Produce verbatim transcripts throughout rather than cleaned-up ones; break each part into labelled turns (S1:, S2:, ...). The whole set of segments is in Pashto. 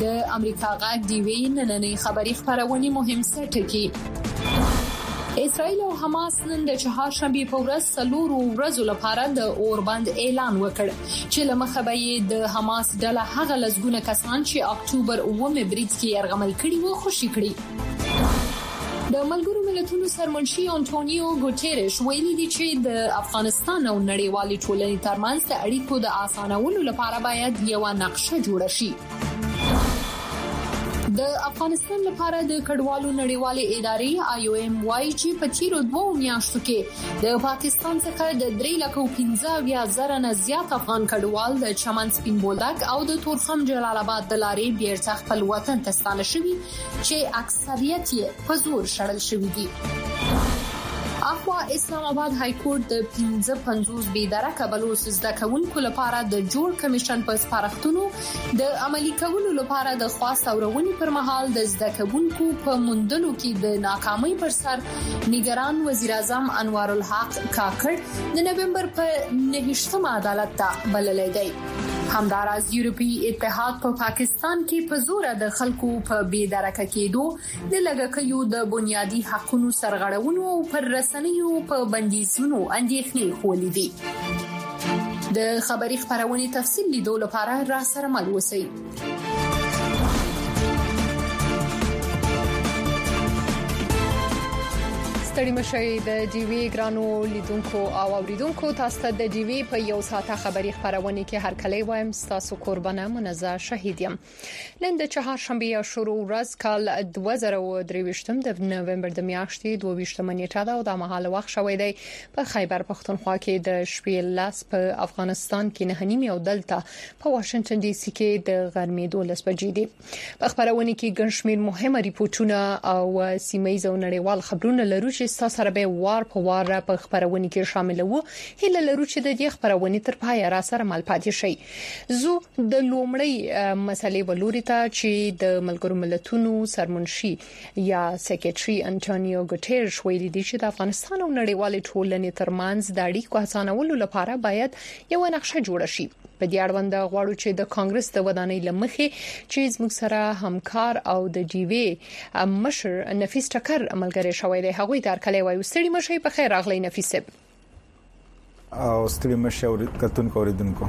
S1: د امریکا غږ دی وی نننې خبري خبرونه مهم څه ټکی اسرائیل او حماس نن د چهارشنبه په ورځ څلورو ورځو لپاره د اوربند اعلان وکړ چې لمخه به د حماس ډله هغه لزګونه کسان چې اکتوبر اوومه برید کې یرغمل کړي وو خوشی کړي د ملګرو ملتونو سرمنشي انټونیو ګوتيريش ویلي دی چې د افغانستان او نړیوالې ټولنې ترمنځ د اړیکو د اسانولو لپاره باید یو نقشه جوړ شي د افغانستان لپاره د کډوالو نړیوالې ادارې آی او ایم وايي چې په تیرو دوه میاشتو کې د پاکستان څخه د درې لک او پنځه اویا زره نه زیات افغان کډوال د چمن سپین بولدک او د تورخم جلال آباد د لارې بیرته خپل وطن ته ستانه شوي چې اکثریت یې په زور شړل شوي دي. اخوا اسلام آباد های کورټ د پنځه پنځوس بيدرکه بلوچ زده کوونکو لپاره د جوړ کمیشن په سپارښتنو د عملی کولو لپاره د خاص اورونی پر مهال د زده کوونکو په موندلو کې د ناکامۍ پر سر نگران وزیر اعظم انوار الحق کاکړ د نومبر په نهشتمه عدالت ته بللی دی. همداراز یورپی اتحاد په پا پاکستان کې په زور د خلکو په بيدرکه کېدو د لګکیو د بنیادی حقوقو سرغړونو او پر رسنیو په بندیزونو اندېښنې خولې دي. د خبري خبرونه تفصیل لیدو لپاره را سره مل اوسئ. ستړي مشي د ډي وی ګرانو لیدونکو او اوریدونکو تاسو ته د ډي وی په یو ساعته خبري خبرونه کې هر کله وایم تاسو قربانه منزه شهید یم. نن د چهارشنبه شروع ورځ کال دوه زره او درې ویشتم د نومبر د میاشتې دوه ویشتمه نیټه ده او د مهال وخت شوې دی په خیبر پختونخوا کې د شپې لاس په افغانستان کې نه نیمه او دلته په واشنگټن ډي سي کې د غرمې دولس بجې دي. په خبرونه کې ګڼشمیر مهمه ریپورتونه او سیمایي او نړیوال خبرونه لرو چې تاسو سره به وار په وار په خبرونه کې شامل وو. هله لرو چې د دې خبرونه تر پای را سره مل پاتې شي. زه د لومړی مسلې ولوري ته چې د ملګرو ملتونو سرمنشي یا سیکریټري انټونیو ګوتيريش ویلي دی چې د افغانستان او نړیوالې ټولنې ترمنځ د اړیکو اسانولو لپاره باید یو نقشه جوړ شي. په دې اړوند غواړو چې د کانګرس د ودانۍ لمخې چې زموږ سره همکار او د ډي وی مشر نفیس ټکر عملګری شوی دی. هغه تر کله وایي ستړي مشي په خیر راغلی نفیس
S2: او ستړي مشي او کتون کوریدونکو.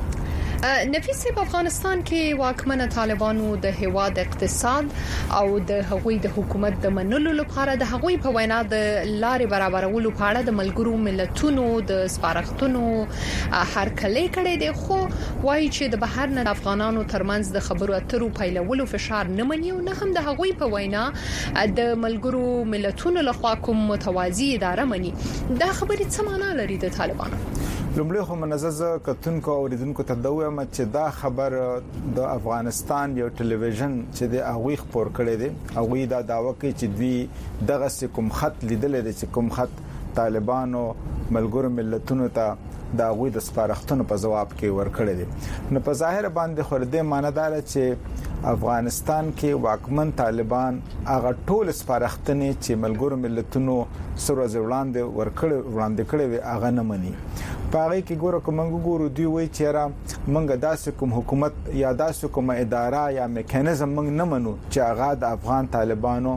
S1: نفیس په افغانستان کې واکمنه طالبانو د هواد اقتصاد او د هغوی د حکومت د منلو لپاره د هغوی په وینا د لارې برابرولو په اړه د ملګرو ملتونو د سپارښتنو هر کله کړي دي خو وایي چې د بهر نه افغانانو ترمنځ د خبرو اترو پیلولو فشار نه مني او نه هم د هغوی په وینا د ملګرو ملتونو لخوا کوم متوازی اداره مني. دا خبرې څه معنا لري د طالبانو؟
S2: لومړی خو منزه کتونکو اوریدونکو ته دوه چې دا خبر د افغانستان یو ټلویزیون چې د اغوی خبر کړی دی اغوی دا داوا کوي چې دوی دغه کوم خط لیدل دي چې کوم خط طالبانو ملګرو ملتونو ته دا غوي د سپارښتنو په جواب کې ورکړی دي. نو په ظاهر باندې خورده ماندار چې افغانستان کې واکمن طالبان هغه ټول سپارښتنې چې ملګرو ملتونو سره ځوړاندې ورکړي وړاندې کړي وي هغه نه مني. پاره کې ګوره کوم ګورو دی وای چې را منګه داسې کوم حکومت یا داسې کوم اداره یا میکانیزم موږ نه منو چې هغه د افغان طالبانو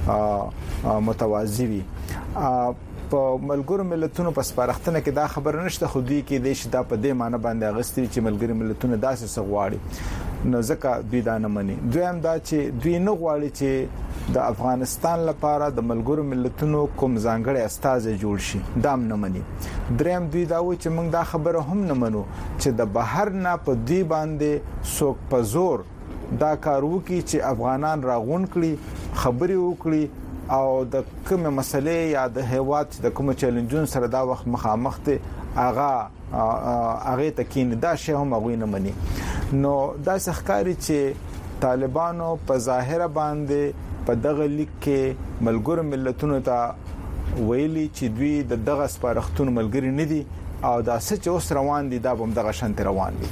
S2: متوازی وي. په ملګرو ملتونو په سپارښتنه کې دا خبر نشته خو دوی کې د شدا په دې معنی باندې اغستري چې ملګرو ملتونو داسې سغواړي نو ځکه دوی دا نه مني. دویم دا چې دوی نه غواړي چې د افغانستان لپاره د ملګرو ملتونو کوم ځانګړي استازي جوړ شي دام نه مني. دریم دوی دا و چې موږ دا خبره هم نه منو چې د بهر نه په دوی باندې څوک په زور دا کار وکړي چې افغانان راغون کړي خبري وکړي او د کومه مسلې یا د هیواد د کوم چیلنجونو سره دا وخت مخامخ ته اغا اغه تکین دا شی هم غوي نه مني. نو دا ښکاری چې طالبانو په ظاهر باندې په دغه لیک کې ملګرو ملتونو ته ویلي چې دوی د دغه سپارښتونو ملګری نه دي او دا څه چې اوس روان دي دا هم دغه شانت روان دي.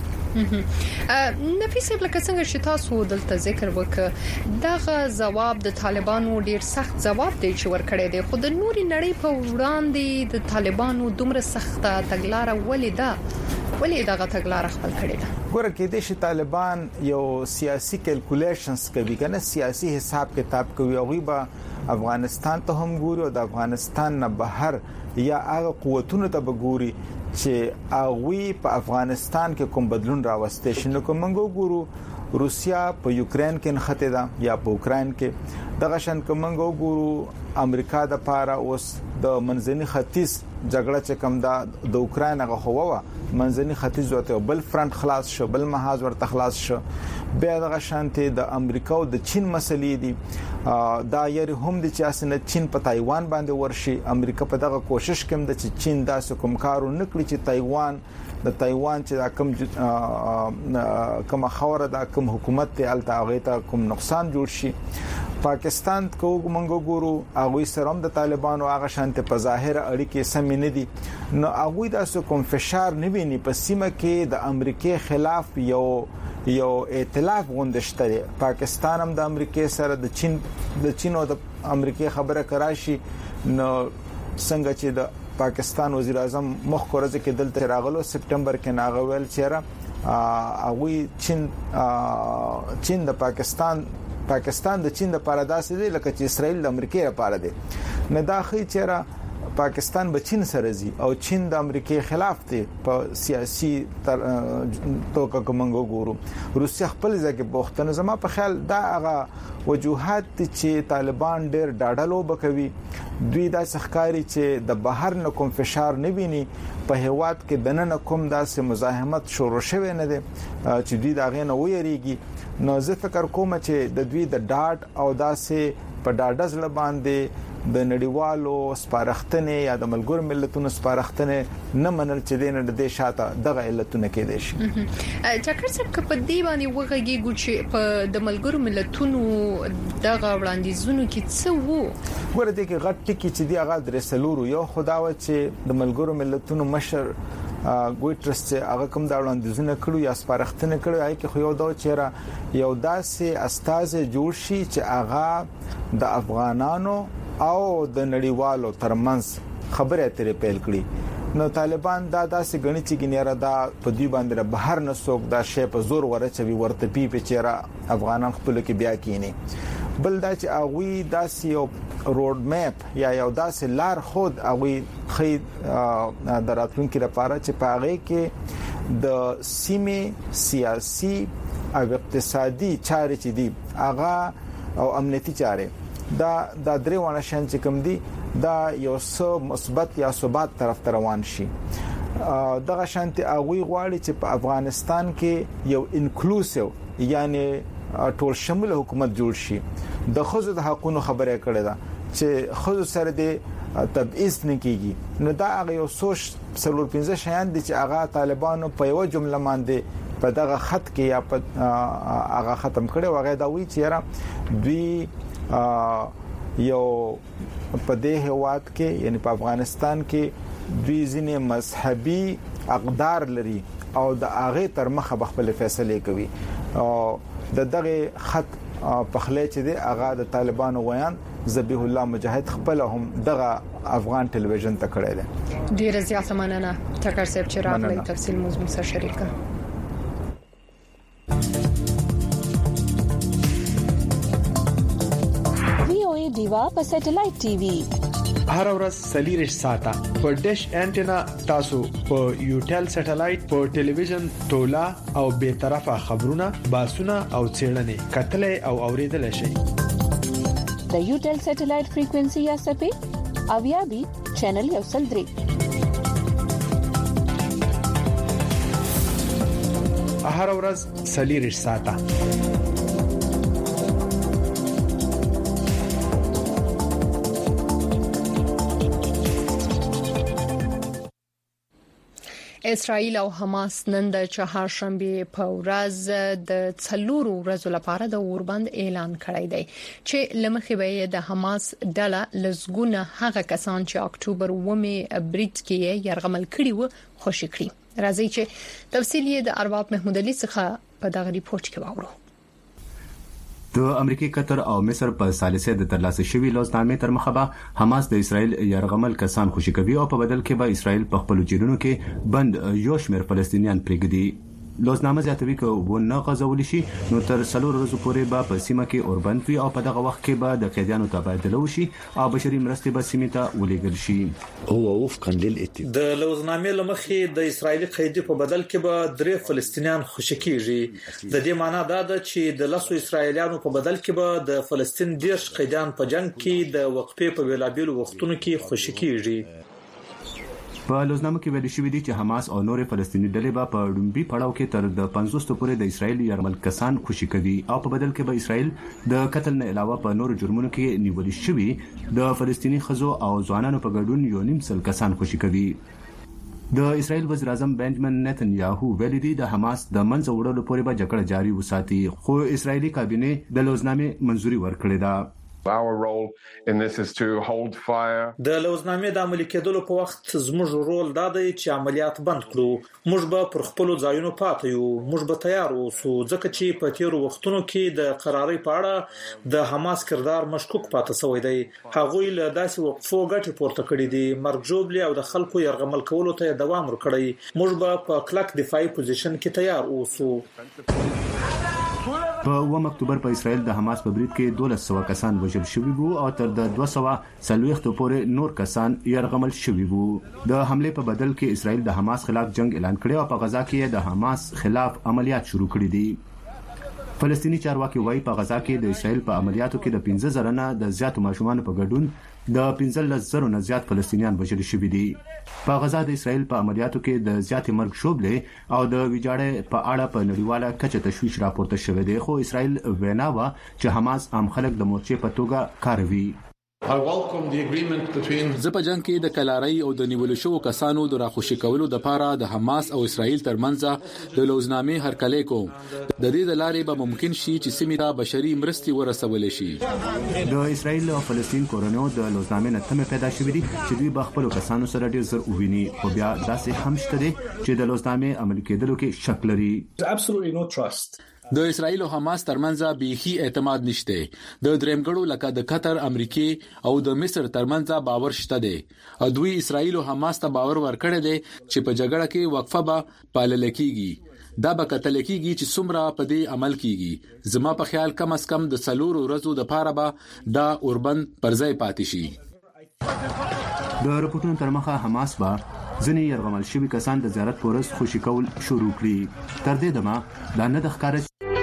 S1: نفیس بلکه څنګه چې تاسو دلته ذکر وکړ دغه جواب د طالبانو ډیر سخت جواب دی چې ورکړی دی خو د نوري نړۍ په وړاندې د طالبانو دومره سخته تګلارې ولې ده ولې دغه تګلارې خپل کړې ده؟
S2: ګوره کې د شي طالبان یو سیاسي کیلکولیشنز کوي کنه سیاسي حساب کتاب کوي او غیبه افغانستان ته هم ګوري او د افغانستان نه بهر یا هغه قوتونو ته بګوري چې هغه په افغانستان کې کوم بدلون راوستي شنو کومنګو ګورو روسیا په یوکرين کې نخته ده یا په اوکرين کې دغه شان کومنګو ګورو امریکا د پاره اوس د منځني ختیځ جګړه چې کوم ده د اوکرين هغه هوا منځني ختیځ وته بل فرنٹ خلاص شو بل محاذ ورته خلاص شو بیا دغه شانته د امریکا او د چین مسلې دي دا یې هم د چاسنه چین په تایوان باندې ورشي امریکا په دغه کوشش کوم د چین داسې کوم کارو نکړي چې تایوان د تایوان چې کوم کوم خوره د کوم حکومت ته الته هغه ته کوم نقصان جوړ شي پاکستان کو منګو ګورو هغه سره هم د طالبانو هغه شانته په ظاهر اړیکې سم نه دي نو هغه داسې کوم فشار نه ویني په سیمه کې د امریکای خلاف یو یو ائتلاف غونډشتري پاکستان هم د امریکای سره د چین د چین او د امریکای خبره کراشي نو څنګه چې د پاکستان وزیر اعظم مخ کورځ کې دلته راغلو سپټمبر کې ناغویل چیرې هغه چین چین د پاکستان پاکستان د چین د پاراداسې دی لکه چې اسرائیل د امریکای لپاره دی نه داخلي چیرې پاکستان به چین سره زی او چین د امریکای خلاف دی په سیاسي توګه کومنګو ګورو روسیا خپل ځکه بوختنه زما په خیال دا هغه وجوهات چې طالبان ډېر ډاډلو بکوي دوی دا ښکاری چې د بهر نه کوم فشار نه ویني په هواد کې دنه کوم داسې مزاحمت شروع شوه نه دي چې دوی دا غنه ویریږي نو زه فکر کوم چې د دوی د ډاټ او داسې په ډاډز لباندې د نړیوالو سپارښتنې یا د ملګرو ملتونو سپارښتنې نه منل چې دینه د دې شاته دغه علتونه کې دي شي
S1: چکر څه په دې باندې وګړي ګوچ په د ملګرو ملتونو دغه وړاندیزونو کې څه وو
S2: ګوره دې کې غټ ټکی چې دی هغه درسلورو یو خداوه چې د ملګرو ملتونو مشر ګوټرس چې هغه کوم دا وړاندیزونه کړو یا سپارښتنه کړو هغه کې خو یو دا چیرې یو داسې استاد جوړ شي چې هغه د افغانانو او د نړیوالو ترمنځ خبره اترې پیل کړي نو طالبان دا داسې غني چې ګنیره دا په دوی باندې بهر نه سوق دا شی په زور ورچوي ورته پی په چیرې افغانان خپل کې بیا کینی بل دا چې هغه داسې یو روډ میپ یا یو داسې لار خود هغه خې دراتونکو لپاره چې پاغه کې د سیمه سیاسي او اقتصادي چارې چې دي هغه او امنیتي چارې دا د درې وانه شان چې کوم دي دا یو څه مثبت یا ثبات طرف ته روان شي دغه شانتي هغه غواړي چې په افغانستان کې یو انکلوسیو یعنی ټول شامل حکومت جوړ شي د خزو د حقوقو خبره کړې ده چې خزو سره د تبعیض نه کیږي نو دا هغه یو سوچ څلور پنځه شیان دي چې هغه طالبانو په یو جمله باندې په دغه خط کې یا په هغه ختم کړي وغه دا وی چې دوی یو په دې هواد کې یعنی په افغانستان کې دوی ځینې مذهبي اقدار لري او د هغه تر مخه خپل فیصله کوي او د دغه خط په خله چې دی هغه د طالبانو ویان ذبیح الله مجاهد خپل هم دغه افغان ټلویزیون ته کړی دی
S1: ډیر زیات مننه ټکر صاحب چې راغلی تفصیل موضوع سره شریک کړ
S3: دیوا په سټلایټ ټي وي
S4: هر ورځ سلیریش ساته په ډیش انټینا تاسو په یوټل سټلایټ په ټلویزیون تولا او به طرفه خبرونه باسونه او چیرنې کتلې او اوریدل شي
S3: د یوټل سټلایټ فریکوئنسي یا سپې اویا بي چینل یو سل درې
S4: هر ورځ سلیریش ساته
S1: اسرائیل او حماس نن د چهارشنبه په ورځ د څلورو ورځو لپاره د اوربند اعلان کړی دی چې لمخې به د حماس ډله لزګونه هغه کسان چې اکتوبر اومه بریټ کې یرغمل کړي وو خوشی کړي راځي چې تفصیل یې د ارباب محمود علي څخه په دغه ریپورت کې واورو
S5: د امریکای، قطر او مصر په ثالثه د ترلاسه شوی لوزنامې تر مخه به حماس د اسرائیل يرغمل کسان خوشي کوي او په بدل کې به اسرائیل په خپل جیرونو کې بند یو شمېر فلسطینیان پرېږدي. لوزنامه زیاتوي چې ونه غزول شي نو تر څلور ورځې پورې به په سیمه کې اوربند وي او په دغه وخت کې به د قیدیانو تبادله وشي او بشري مرستې به سیمه ته ولېږل شي.
S6: هو وفقا للاتفاق
S7: د لوزنامې لمخې د اسرایلی قیدی په بدل کې به درې فلسطینیان خوشي کیږي. د دې معنی دا ده چې د لاسو اسرایلیانو په بدل کې به د فلسطین دیرش قیدیان په جنگ کې د وقفې په ویلابیلو وختونو کې خوشي کیږي.
S5: په لوزنامه کې ویل شوی دی چې حماس او نور فلسطیني ډلې به په ډومبي پړاو کې تر د پنځوس پورې د اسرایل يرغمل کسان خوشي کوي او په بدل کې به اسرایل د قتل نه علاوه په نور جرمونو کې نیول شوی د فلسطیني خزو او ځوانانو په ګډون یو نیم سل کسان خوشي کوي. د اسرایل وزیر اعظم بنجامین نتنیاهو ویلي دی د حماس د منځ وړلو پورې به جګړه جاري وساتي، خو اسرایلی کابینه د لوزنامې منځوري ورکړې ده.
S8: Our role in this is to hold fire.
S7: د لوزنامې د عملي کېدلو په وخت زموږ رول دا دی چې عملیات بند کړو. موږ به پر خپل ځایونو پاتې یو، موږ به تیار اوسو ځکه چې په تیرو وختونو کې د قرارۍ په اړه د حماس کردار مشکوک پاتې شوی دی. هغوی له داسې وقفو ګټه پورته کړې دي، مرګ جوړلی او د خلکو يرغمل کولو ته دوام ورکړي. موږ به په کلک دفاعي پوزیشن کې تیار اوسو.
S5: په اووم اکتوبر په اسرائیل د حماس په برید کې دولس سوه کسان وژل شوي وو او تر د دوه سوه څلوېښتو پورې نور کسان يرغمل شوي وو. د حمله په بدل کې اسرائیل د حماس خلاف جنگ اعلان کړی او په غزا کې د حماس خلاف عملیات شروع کړي دي. فلسطینی چارواکي وایي په غزا کې د اسرائیل په عملیاتو کې د پنځه زره نه د زیاتو ماشومان په ګډون د پنځلس زره نه زیات فلسطینیان وژل شوي دي. په غزا د اسرائیل په عملیاتو کې د زیاتې مرګ شوبلې او د ویجاړې په اړه په نړیواله کچه تشویش راپورته شوی دی، خو اسرائیل وینا و چې حماس عام خلک د مورچې په توګه کاروي.
S9: زه په جنگ کې د کلارۍ او د نیول شوو کسانو د راخوشي کولو د پاره د حماس او اسرائیل ترمنځ د لوزنامې هرکلی کوم. د دې د لارې به ممکن شي چې سیمې ته بشري مرستې ورسول شي.
S5: د اسرائیل او فلسطین کورونو د لوزنامې نه تمه پیدا شوې دي چې دوی به خپل کسانو سره ډیر زر وویني، خو بیا داسې هم شته دي چې د لوزنامې عملي کېدلو کې شک لري.
S9: د اسرائیل او حماس ترمنځ بیخي اعتماد نشته. د درېمګړو لکه د قطر، امریکای او د مصر ترمنځ باور شته دی. دوی اسرائیل او حماس ته باور ورکړی دی چې په جګړه کې وقفه به پالل کیږي. دا به کتل کیږي چې څومره په دې عمل کیږي. زما په خیال کم از کم د څلور ورځو د پاره به دا اوربند پرځای پاتې شي.
S5: د رپورټونو تر مخه حماس به ځینې يرغمل شوي کسان د زیارت پورس خوشي کول شروع کړي. تر دې دمه دا نه د ښکاره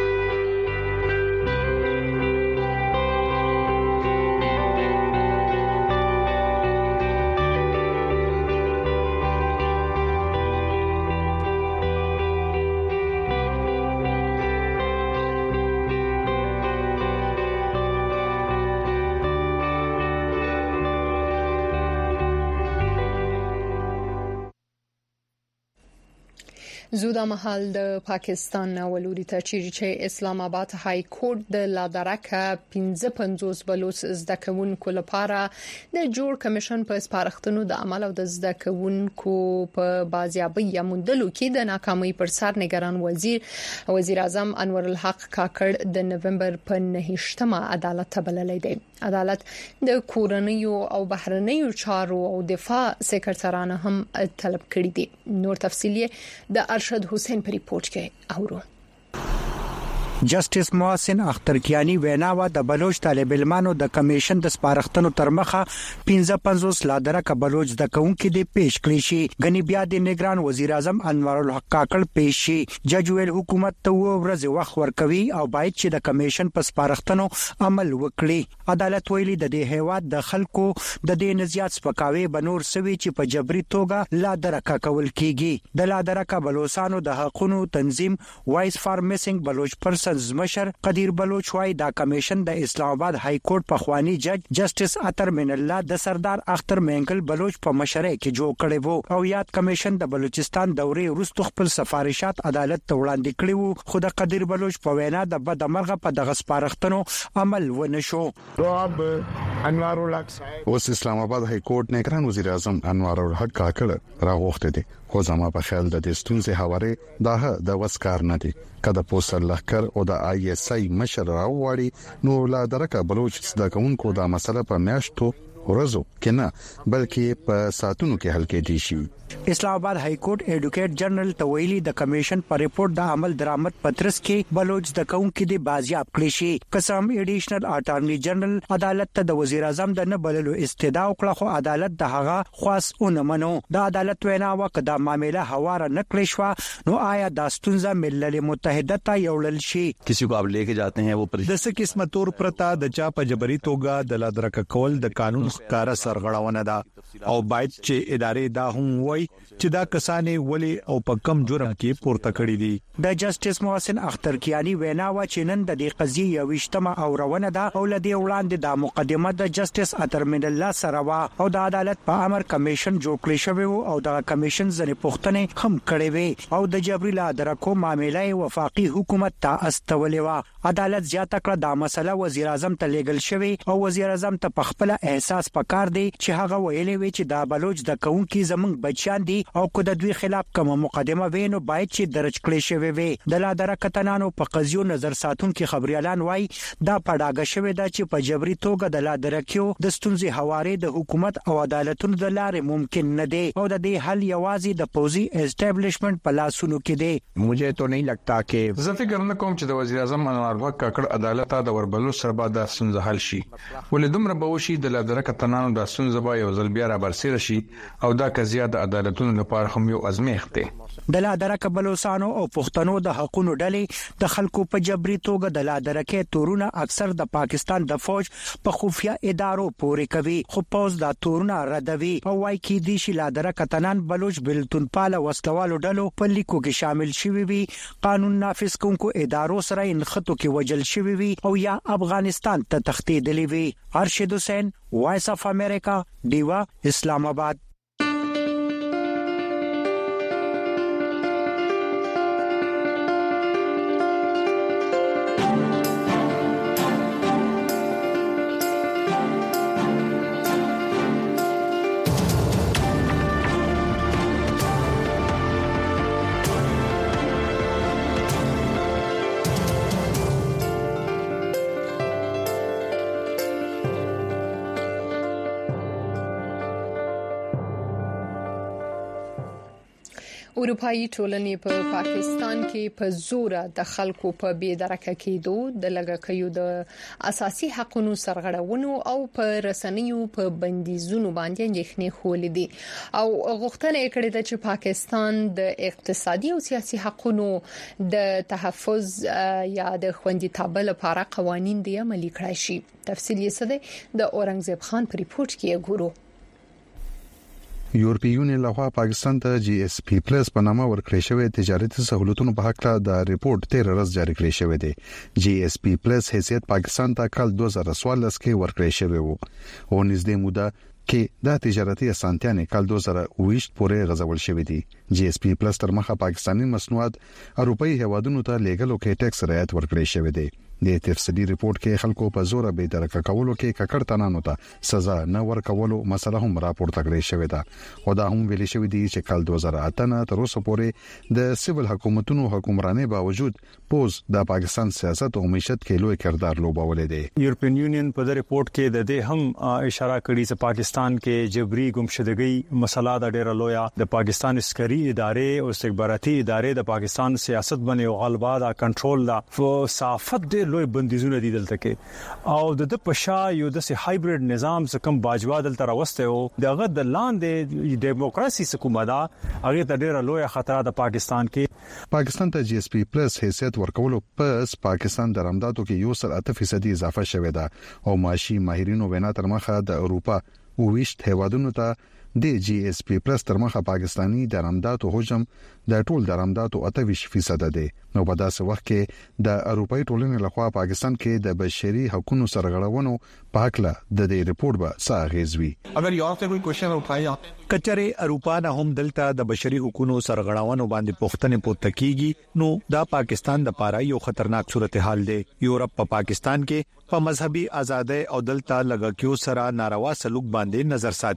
S1: زوده محل د پاکستان ولوري ته چې اسلام آباد های کورټ د لادرکه پنځه پنځوس بلوچ زده کوونکو لپاره د جوړ کمیشن په سپارښتنو د عمل او د زده کوونکو په بازیابي موندلو کې د ناکامۍ پر سر نگران وزیر وزیر اعظم انور الحق کاکړ د نومبر په نهشتمه عدالت ته بللی دی. عدالت د کورنیو او بهرنیو چارو او دفاع سکرټرانو هم طلب کړی دي. نور تفصیلی د ارشد حسین په ریپورت کې اورو.
S10: جسټیس محسن اخترکیانی ویناوه د بلوچ طالب علمانو د کمیشن د سپارښتنو تر مخه پنځه پنځوس لادرکه بلوچ د کونکو دی پیش کړی شي. غنی بیا د نگران وزیر اعظم انور الحق کاکړ پیش شي. جج ویل حکومت ته ورځ وخت ورکوي او باید چې د کمیشن په سپارښتنو عمل وکړي. عدالت ویلي د دې هیواد د خلکو د دې نزيات سپکاوي بنور سوي چې په جبري توګه لادرکه کول کیږي. د لادرکه بلوچستانو د حقوقو تنظیم وایس فار میسنګ بلوچ پرسن مشر قدیر بلوچ وايي دا کمیشن د اسلام آباد های کورټ په خواني جج جسټیس اتر من الله د سردار اختر مینګل بلوچ په مشرۍ کې جوړ کړی وو او یاد کمیشن د بلوچستان دورې وروسته خپل سفارشات عدالت ته وړاندې کړی وو، خو د قدیر بلوچ په وینا د بدمرغه په دغه سپارښتنو عمل ونه شو.
S11: انوار الحق اوس اسلام آباد های کورټ نه ګران وزیر اعظم انور الحق کاکړ راغوښته دي، خو زما په خیال د دې ستونزې حواله دا د وسکار نه دي. کله پوسټر لخر او د آی اس آی مشر راوړي نو لا درکه بلوچ د کوونکو دا مسله په میاشتو ورځو کې نه بلکې په ساتونو کې حل کې دي شي.
S10: اسلام آباد های کورټ ایډوکیټ جنرال تویلی د کمیشن پر ریپورت د عمل درآمد پترس کې بلوچ د قوم کې د بازیاب کړی شي. قسم ایډیشنل اټارنی جنرال عدالت ته د وزیر اعظم د نه بللو استدعا وکړه خو عدالت د هغه خاص اونې منو. د عدالت وینا وکړه د معاملې حواله نکړې شو نو آیا د ستونزه ملل متحده ته یوړل شي.
S12: کسی کو آپ لیके جاتے ہیں وہ
S13: د څه قسمه تور پرتا د چا په جبري توګه د لادرک کول د قانون ښکارا سرغړونه ده او باید چې ادارې دا هم وای چې دا کسانې ولی او په کم جرم کې پورته کړی دي.
S10: د جسټس محسن اخترکیانی وینا و چې نن د دې قضیې یو وشتمه او روانه ده او لدی وړاندې د مقدمه د جسټس اترمن الله سره وا او د عدالت په امر کمیشن جوړ کړی شوی او د کمیشن ځنې پوښتنې هم کړې وي او د جبري لادرکو معاملې وفاقي حکومت ته استولې و. عدالت زیاته کړه دا مسله وزیر اعظم ته لیږل شوی او وزیر اعظم ته په خپل احساس پکار دی چې هغه ویلي وي چې دا بلوچ د کونکي زمنګ بچیان دي او کو د دوی خلاف کوم مقدمه وینو باید چې درج کړي شوی وي. د لادرک کتنانو په قضیو نظر ساتونکو خبريالان وای دا پډاګه شوی دا چې په جبري توګه د لادرکیو د ستونزې حواله د حکومت او عدالتونو د لارې ممکن نه دی او د دې حل یوازې د پوزي اسټابلیشمنت په لاسونو کې دی.
S13: مجھے تو نہیں لگتا کہ زه فکر نه کوم چې د وزیر اعظم انوار الحق کاکړ عدالت د وربلو سره بعد د ستونزې حل شي. ولې دومره به وشي د لادرک کتنانو د ستونزې به یو ځل بیا را برسېر شي او دا قضیه د عدالتونو لپاره هم یو ازمیښت دی.
S10: د لادرک بلوچستانو او پښتنو د حقوقو ډلې د خلکو په جبري توګه د لادرکې تورونه اکثر د پاکستان د فوج په خفیه ادارو پورې کوي خو پوز دا تورونه ردوي او وايي کې دي چې لادرک تنان بلوچ بلتون پاله وسلوالو ډلو په لیکو کې شامل شوي وي قانون نافذ کوونکو ادارو سره انخطو کې وجل شوي وي او یا افغانستان ته تښتېدلي وي. ارشد حسین وایس اف امریکا دیوا اسلام آباد.
S1: اروپאי ټولنې په پا پاکستان کې په زور د خلکو په بېدرکه کېدو د لګکیو د اساسي حقوقو سرغړونو او په رسنیو په بندیزونو باندې اندېښنې خولې دي او غوښتنه کړې ده چې پاکستان د اقتصادي او سیاسي حقوقو د تحفظ یا د خوندیتوب لپاره قوانين د عملي کړای شي. تفصیل یې څه دی د اورنګزیب خان په ریپورت کې ګورو.
S11: یورپی یونین لخوا پاکستان ته جی اس پی پلس په نامه ورکړی شوی تجارتي سہولتونو په حق د ریپورت تیر ورځ جاری کړی شوی دی. جی اس پی پلس حیثیت پاکستان ته کال دوه زره څوارلس کې ورکړی شوی وو او نږدې موده کې دا تجارتي اسانتیاں کال دوه زره اووه پورې غځول شوې دي. جی اس پی پلس تر مخه پاکستانی مصنوعات اروپאי هوادونو ته لیګلو کې ټیکس رعایت ورکړی شوی دی. د تفصیلي ریپورت کې خلکو په زور به درک کولو کې ککړ تنانو ته سزا نه ورکولو مسله هم راپورته کړې شوې ده او دا هم ویل شوې دي چې کال دوه زره اته نه تر اوسه پورې د سیول حکومتونو حکمرانۍ باوجود پوز د پاکستان سیاست او معیشت کې لوی کردار لوبولې دي.
S13: یورپین یونین په دې ریپورت کې د دې هم اشاره کړې چې پاکستان کې جبري گمشدګي مسله د ډېر لویا د پاکستان عسکري ادارې او استخباراتي ادارې د پاکستان سیاست باندې غلبا د کنټرول لا صافت د لوی بندیزونه دي دلته کې او د پښا یو د هایبرید نظام څخه کم باجوا دلته راوسته او دغه د لاندې دیموکراسي حکومت هغه ته ډېر لوی خطر د پاکستان کې.
S11: پاکستان ته جی اس پی پلس حیثیت ورکولو پس پاکستان د رمضانو کې یو سل اته فیصد اضافه شوه ده او معاشي ماهرینو وینا تر مخه د اروپا او ویشت هوادونو ته د جی اس پی پلس تر مخه پاکستانی درآمداتو حجم د ټول درآمداتو اته ویشت فیصد ده. نو په داسې وخت کې د اروپאי ټولنې لخوا پاکستان کې د بشري حقوقو سرغړونو په اړه د دې ریپورت به ساغېزوي.
S13: اگر یو څه کوئی کوېشن اٹھایا کچره اروپا نه هم دلته د بشري حقوقو سرغړونو باندې پوښتنه پورته کیږي نو دا پاکستان د پاره یو خطرناک صورتحال دی. یورپ په پاکستان کې په مذهبي ازادۍ او دلته لګکیو سره ناروا سلوک باندې نظر ساتي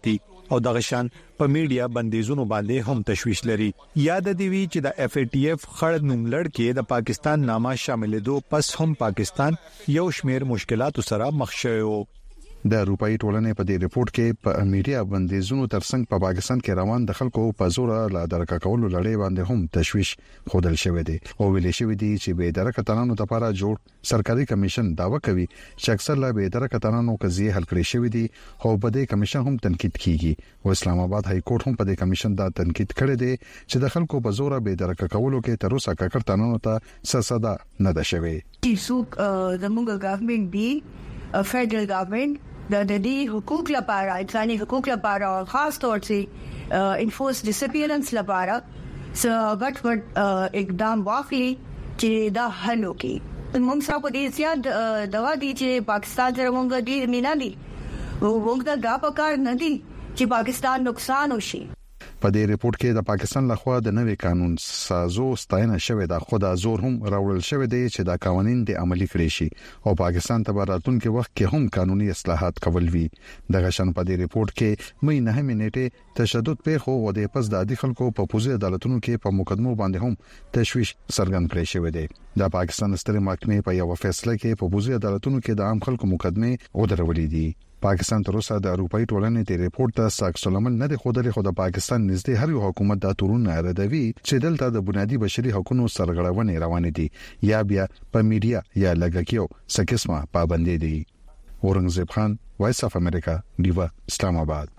S13: او دغه شان په میډیا بندیزونو باندې هم تشویش لري. یاد دی وی چې د اف ای ټی اف خړد نوم لړ کې د پاکستان نامه شاملېدو پس هم پاکستان یو شمیر مشکلاتو سره مخ شوی.
S11: د اروپאי ټولنې په دې ریپورت کې په میډیا بندیزونو ترڅنګ په پاکستان کې روان د خلکو په زور لا درکه کولو لړۍ باندې هم تشویش خودل شوی دی او ویل شوی دی چې به درکه تنانو لپاره جوړ سرکاري کمیشن داوا کوي چې اکثر لا به درکه تنانو قضیه حل کړي شوی دی او په دې کمیشن هم تنقید کیږي او اسلام آباد های کورټ هم په دې کمیشن دا تنقید کړی دی چې د خلکو په زور به درکه کولو کې تر اوسه ککړ تنانو ته سسدا نه ده شوی.
S12: چې د موږ ګورنمنت دی فدرال ګورنمنت د دې حقوق لپاره انساني حقوق لپاره او خاص طور سره انفورس ډیسپیرنس لپاره څه غټ غټ اقدام واخلي چې دا حل وکړي. موږ سره په دې زیات دوا دي چې پاکستان سره موږ دې مینا دي او موږ دا په کار نه دي چې پاکستان نقصان وشي.
S11: په دې ریپورت کې د پاکستان لخوا د نوې قانون سازو ستاینه شوې ده خو دا زور هم راوړل شوی دی چې دا قوانين د عملی کړي شي او پاکستان ته راتلونکي وخت کې هم قانوني اصلاحات کول وي. دغه شان په دې ریپورت کې مې نه همینټه تشدد په خو و د پس د عادي خلکو په پوزي عدالتونو کې په مقدمو باندې هم تشويش څرګند کړی شوی دی. د پاکستان سترې محکمې په یو فیصله کې په پوزي عدالتونو کې د عام خلکو مقدمه ودرولې دي. پاکستان تر اوسه د اروپאי ټولنې د ریپورت ته ساکس العمل نه دی خوده خو د پاکستان نږدې هر یو حکومت د تورونه ردوي چې دلته د بنیادی بشري حقوقو سرغړونې روان دي یا بیا په میډیا یا لګکیو سکسمه پابندي دي. اورنګزیب خان وایس اف امریکا دیوا اسلام آباد.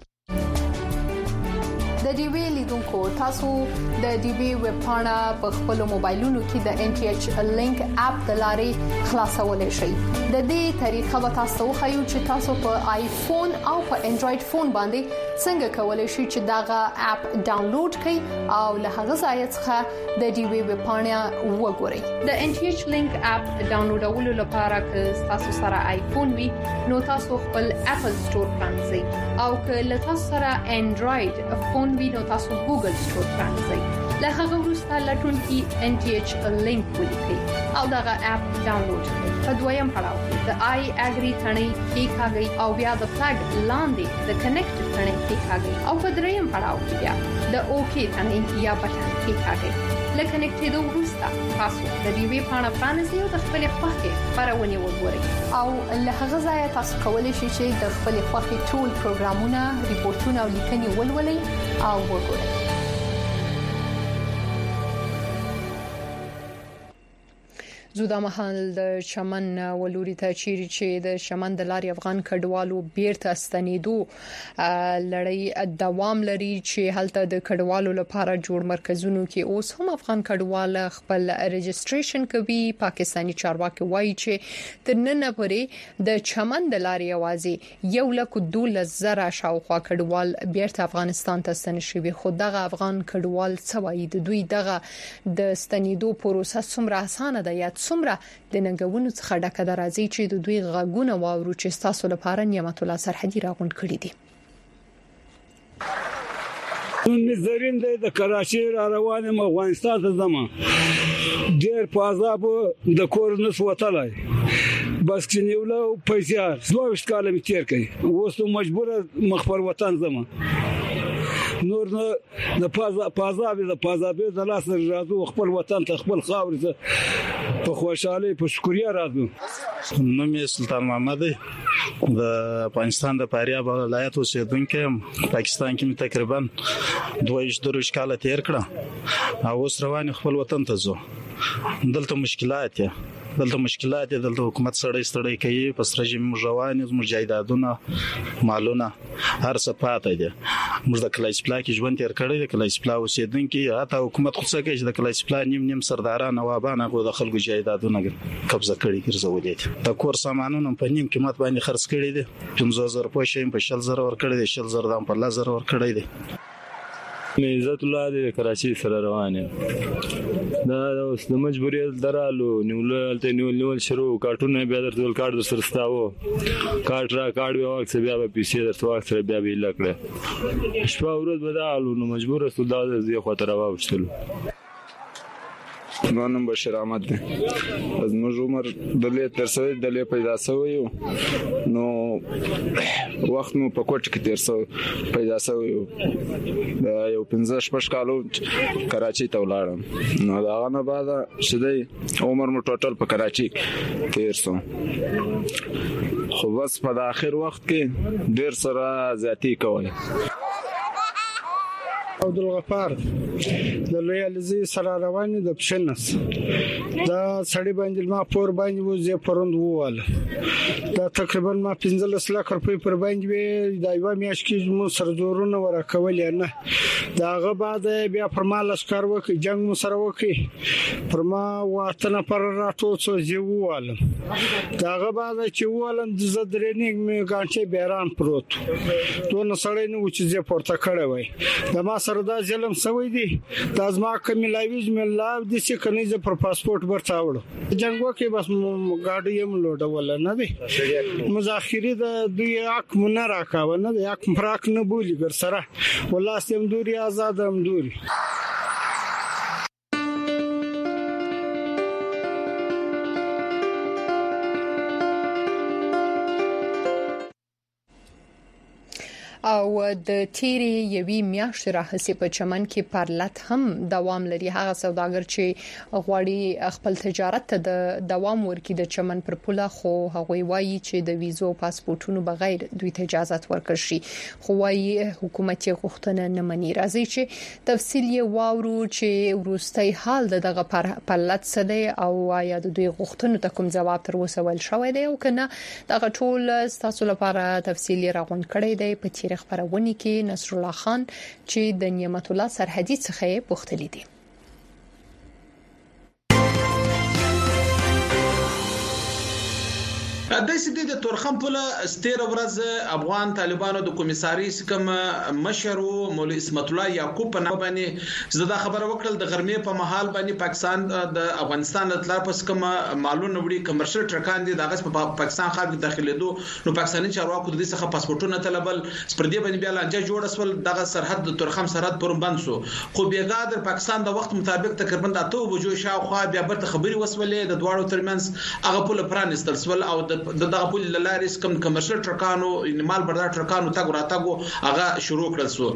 S1: د ډي وی لیدونکو تاسو د ډي وی ویب پاڼه په خپل موبایلونو کې د ان ټي ایچ لینک اپ د لارې خلاصولای شئ. د دې طریقه به تاسو خو چې تاسو په آیفون او په انډراید فون باندې څنګه کولای شئ چې داغه اپ ډاونلوډ کړئ او له هغه ځای څخه د ډي وی ویب پاڼه وګورئ. د ان ټي ایچ لینک اپ ډاونلوډولو لپاره که تاسو سره آیفون وي نو تاسو خپل اپل سٹور پرانځئ او که له تاسو سره انډراید فون وي نو تاسو ګوګل سٹور پرانځئ. له هغه وروسته لټون کې ان ټي ایچ لینک ولیکئ او دغه اپ ډاونلوډ کړئ. په دویم پړاو کې د آی اګری ثنې کې کاږي او بیا د فلګ لاندې د کنیکټ ثنې کې کاږي او په دریم پړاو کې بیا د اوکی ثنې یا بټن کې کاږي. لکه کنیکټېدو وروسته تاسو د ډي وی پاڼه پرانیزئ او د خپل خوښې خبرونه وګورئ او له هغه ځای تاسو کولی شئ چې د خپل خوښې ټول پروګرامونه ریپورتونه او لیکنې ولولئ او وګورئ. زودا محل د چمن ولوري ته چیرې چې د چمن د لارې افغان کډوالو بیرته ستنېدو لړۍ دوام لري چې هلته د کډوالو لپاره جوړ مرکزونو کې اوس هم افغان کډوال خپل ريجستریشن کوي. پاکستانی چارواکي وایي چې تر نن پورې د چمن د لارې اوازې یو لک دولس زره شاوخوا کډوال بیرته افغانستان ته ستنې شوي خو دغه افغان کډوال څه وایي د دوی دغه د ستنېدو پروسه څومره اسانه ده یا څومره د ننګونو څخه ډکه ده راځي چې د دوی غږونه واورو چې تاسو لپاره نعمت الله سرحدي راغون کړی دي.
S14: نظرین د کراچي را روانه افغانستان ته زما ډېر په عذاب د کورنس وتلای بس چې نیولو پیسې زوښت کاله می تیر کړي اوس مجبور مخبر وطن زما نور نه د پازابې د پازابې د لاس راځو خپل وطن ته خپل خاور ته په خوشحالي په شکریا راځو.
S15: نوم یې سلطان محمد د افغانستان د فاریاب ولایت اوسیدونکی یم. پاکستان کې تقریبا دوه ویشت کاله تیر کړه او اوس روان خپل وطن ته ځو. دلته مشکلات دي دلته مشکلات دي دلته حکومت سړی سړی کوي پس رژیم روان مجاهدادونه مالونه هر څه پاتې دي. موږ د کلایس پلا کې ژوند تیر کړی د کلایس پلا اوسیدونکي حتی حکومت خو څه کوي چې د کلایس پلا نیم نیم سرداران نوابان هغه د خلکو جایدادونه قبضه کړي ګرځولې دي. د کور سامانونو په نیم قیمت باندې خرڅ کړي دي. پنځه زره پوښیم په شل زره ور کړی دي شل زره دام په لزر ور کړی دي.
S16: مې عزت الله د کراچي سره روانه دا اوس د مجبوریت درالو نیول ته نیول نیول شروع کارټونه بیا درته کارت سره ستاو کارت را کارت بیا وخت بیا په پیسې درته وخت سره بیا به لکړه شپه ورځ بدالو نو مجبور است دا د خاطر واوښتلو.
S17: نو نوم بشیر احمد دی. از موږ عمر دلې تر سوي دلې پیدا شوی نو وخت نو په کوټ کې تیر سو پیدا شوی دا یو پنځه شپږ کالو کراچۍ ته ولاړم نو دا غنه بعد شدی عمر مو ټوټل په کراچۍ تیر سو خو بس په اخر وخت کې ډیر سره زیاتی کوله.
S14: عبدالغفار د لوی الزی سره روان د پښنس دا سړی باندې ما پور باندې وځي پروند وواله دا تقریبا ما پنځه لک روپۍ پر باندې وی دا یو میاش کې مو سره زورونه ورکول نه دا غه بعد بیا پر ما لشکر وکي جنگ مو سره وکي پر ما واتنه پر راتو څو زی وواله دا غه بعد چې وواله د زدرنګ می ګانټه بیران پروت دوه سړی نو چې زه پورته کړی وای دا ما سره دا ظلم سوی دی دا ازما کمیلاویز ملاو د څه کنيزه پر پاسپورت ورته وړو جنگو کې بس ګاډي هم لوډول نه دی مذاکره د دوی حق مون راکاو نه دی حق فراق نه بولی ګر سره والله سم دوري آزاد هم دوري.
S1: او د تیری یوي میاشتې راهسي په چمن کې پرلط هم دوام لري. هغه سوداګر چې غواړي خپل تجارت ته د دوام ورکړي د چمن پر پوله خو هغه وایي چې د ویزو پاسپورتونو بغیر دوی ته اجازه ورکړي شي خو وایي حکومت یې غوښتنه نه مني. راځي چې تفصیل یې واورو چې ورستۍ حال دغه پرلط څه دی او آیا د دوی غوښتنو ته کوم ځواب تر اوسه ول شوی دی او کنه دغه ټول تاسو لپاره تفصیل راغون کړی دی په تیر خبرونه کې نصر الله خان چې د نعمت الله سرحدي څخه پوښتلی دي.
S18: د سیدي د تورخم په ستیر ورځ افغان طالبانو د کمیساري سکم مشرو مولوی اسمت الله یعقوب په نامه باندې زدا خبره وکړل د غرمې په محل باندې پاکستان د افغانستان اطلاع په سکم معلومه وړي کمرشل ټرکان دي دغه په پاکستان خارج داخليدو نو پاکستاني چارواکو د دې څخه پاسپورتونه طلبل پر دې باندې بیا لانجه جوړ شول دغه سرحد د تورخم سرحد پر بند شو خو بیګا د پاکستان د وخت مطابق تقریبا د اته بجو شاوخوا بیا برته خبري وسولې د دواړو ترمنځ هغه په پرانستل سول او د دغه پول لارې کم کمرشل ټرکانو مال بردار ټرکانو تاګ راتاګو هغه شروع کړل سو